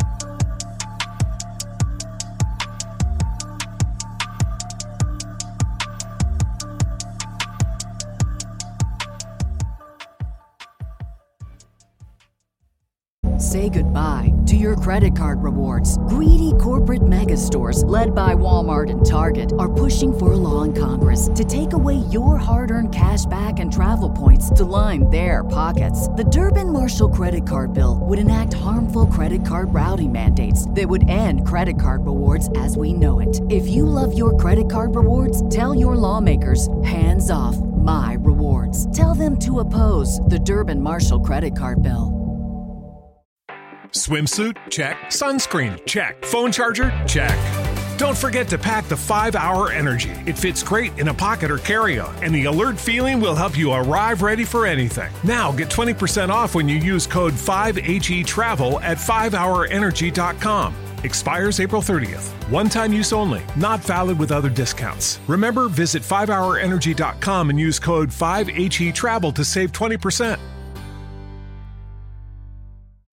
Say goodbye to your credit card rewards. Greedy corporate mega stores, led by Walmart and Target, are pushing for a law in Congress to take away your hard-earned cash back and travel points to line their pockets. The Durbin-Marshall credit card bill would enact harmful credit card routing mandates that would end credit card rewards as we know it. If you love your credit card rewards, tell your lawmakers, hands off my rewards. Tell them to oppose the Durbin-Marshall credit card bill. Swimsuit? Check. Sunscreen? Check. Phone charger? Check. Don't forget to pack the five hour Energy. It fits great in a pocket or carry-on, and the alert feeling will help you arrive ready for anything. Now get twenty percent off when you use code five H E travel at five hour energy dot com. Expires April thirtieth. One-time use only. Not valid with other discounts. Remember, visit five hour energy dot com and use code five H E travel to save twenty percent.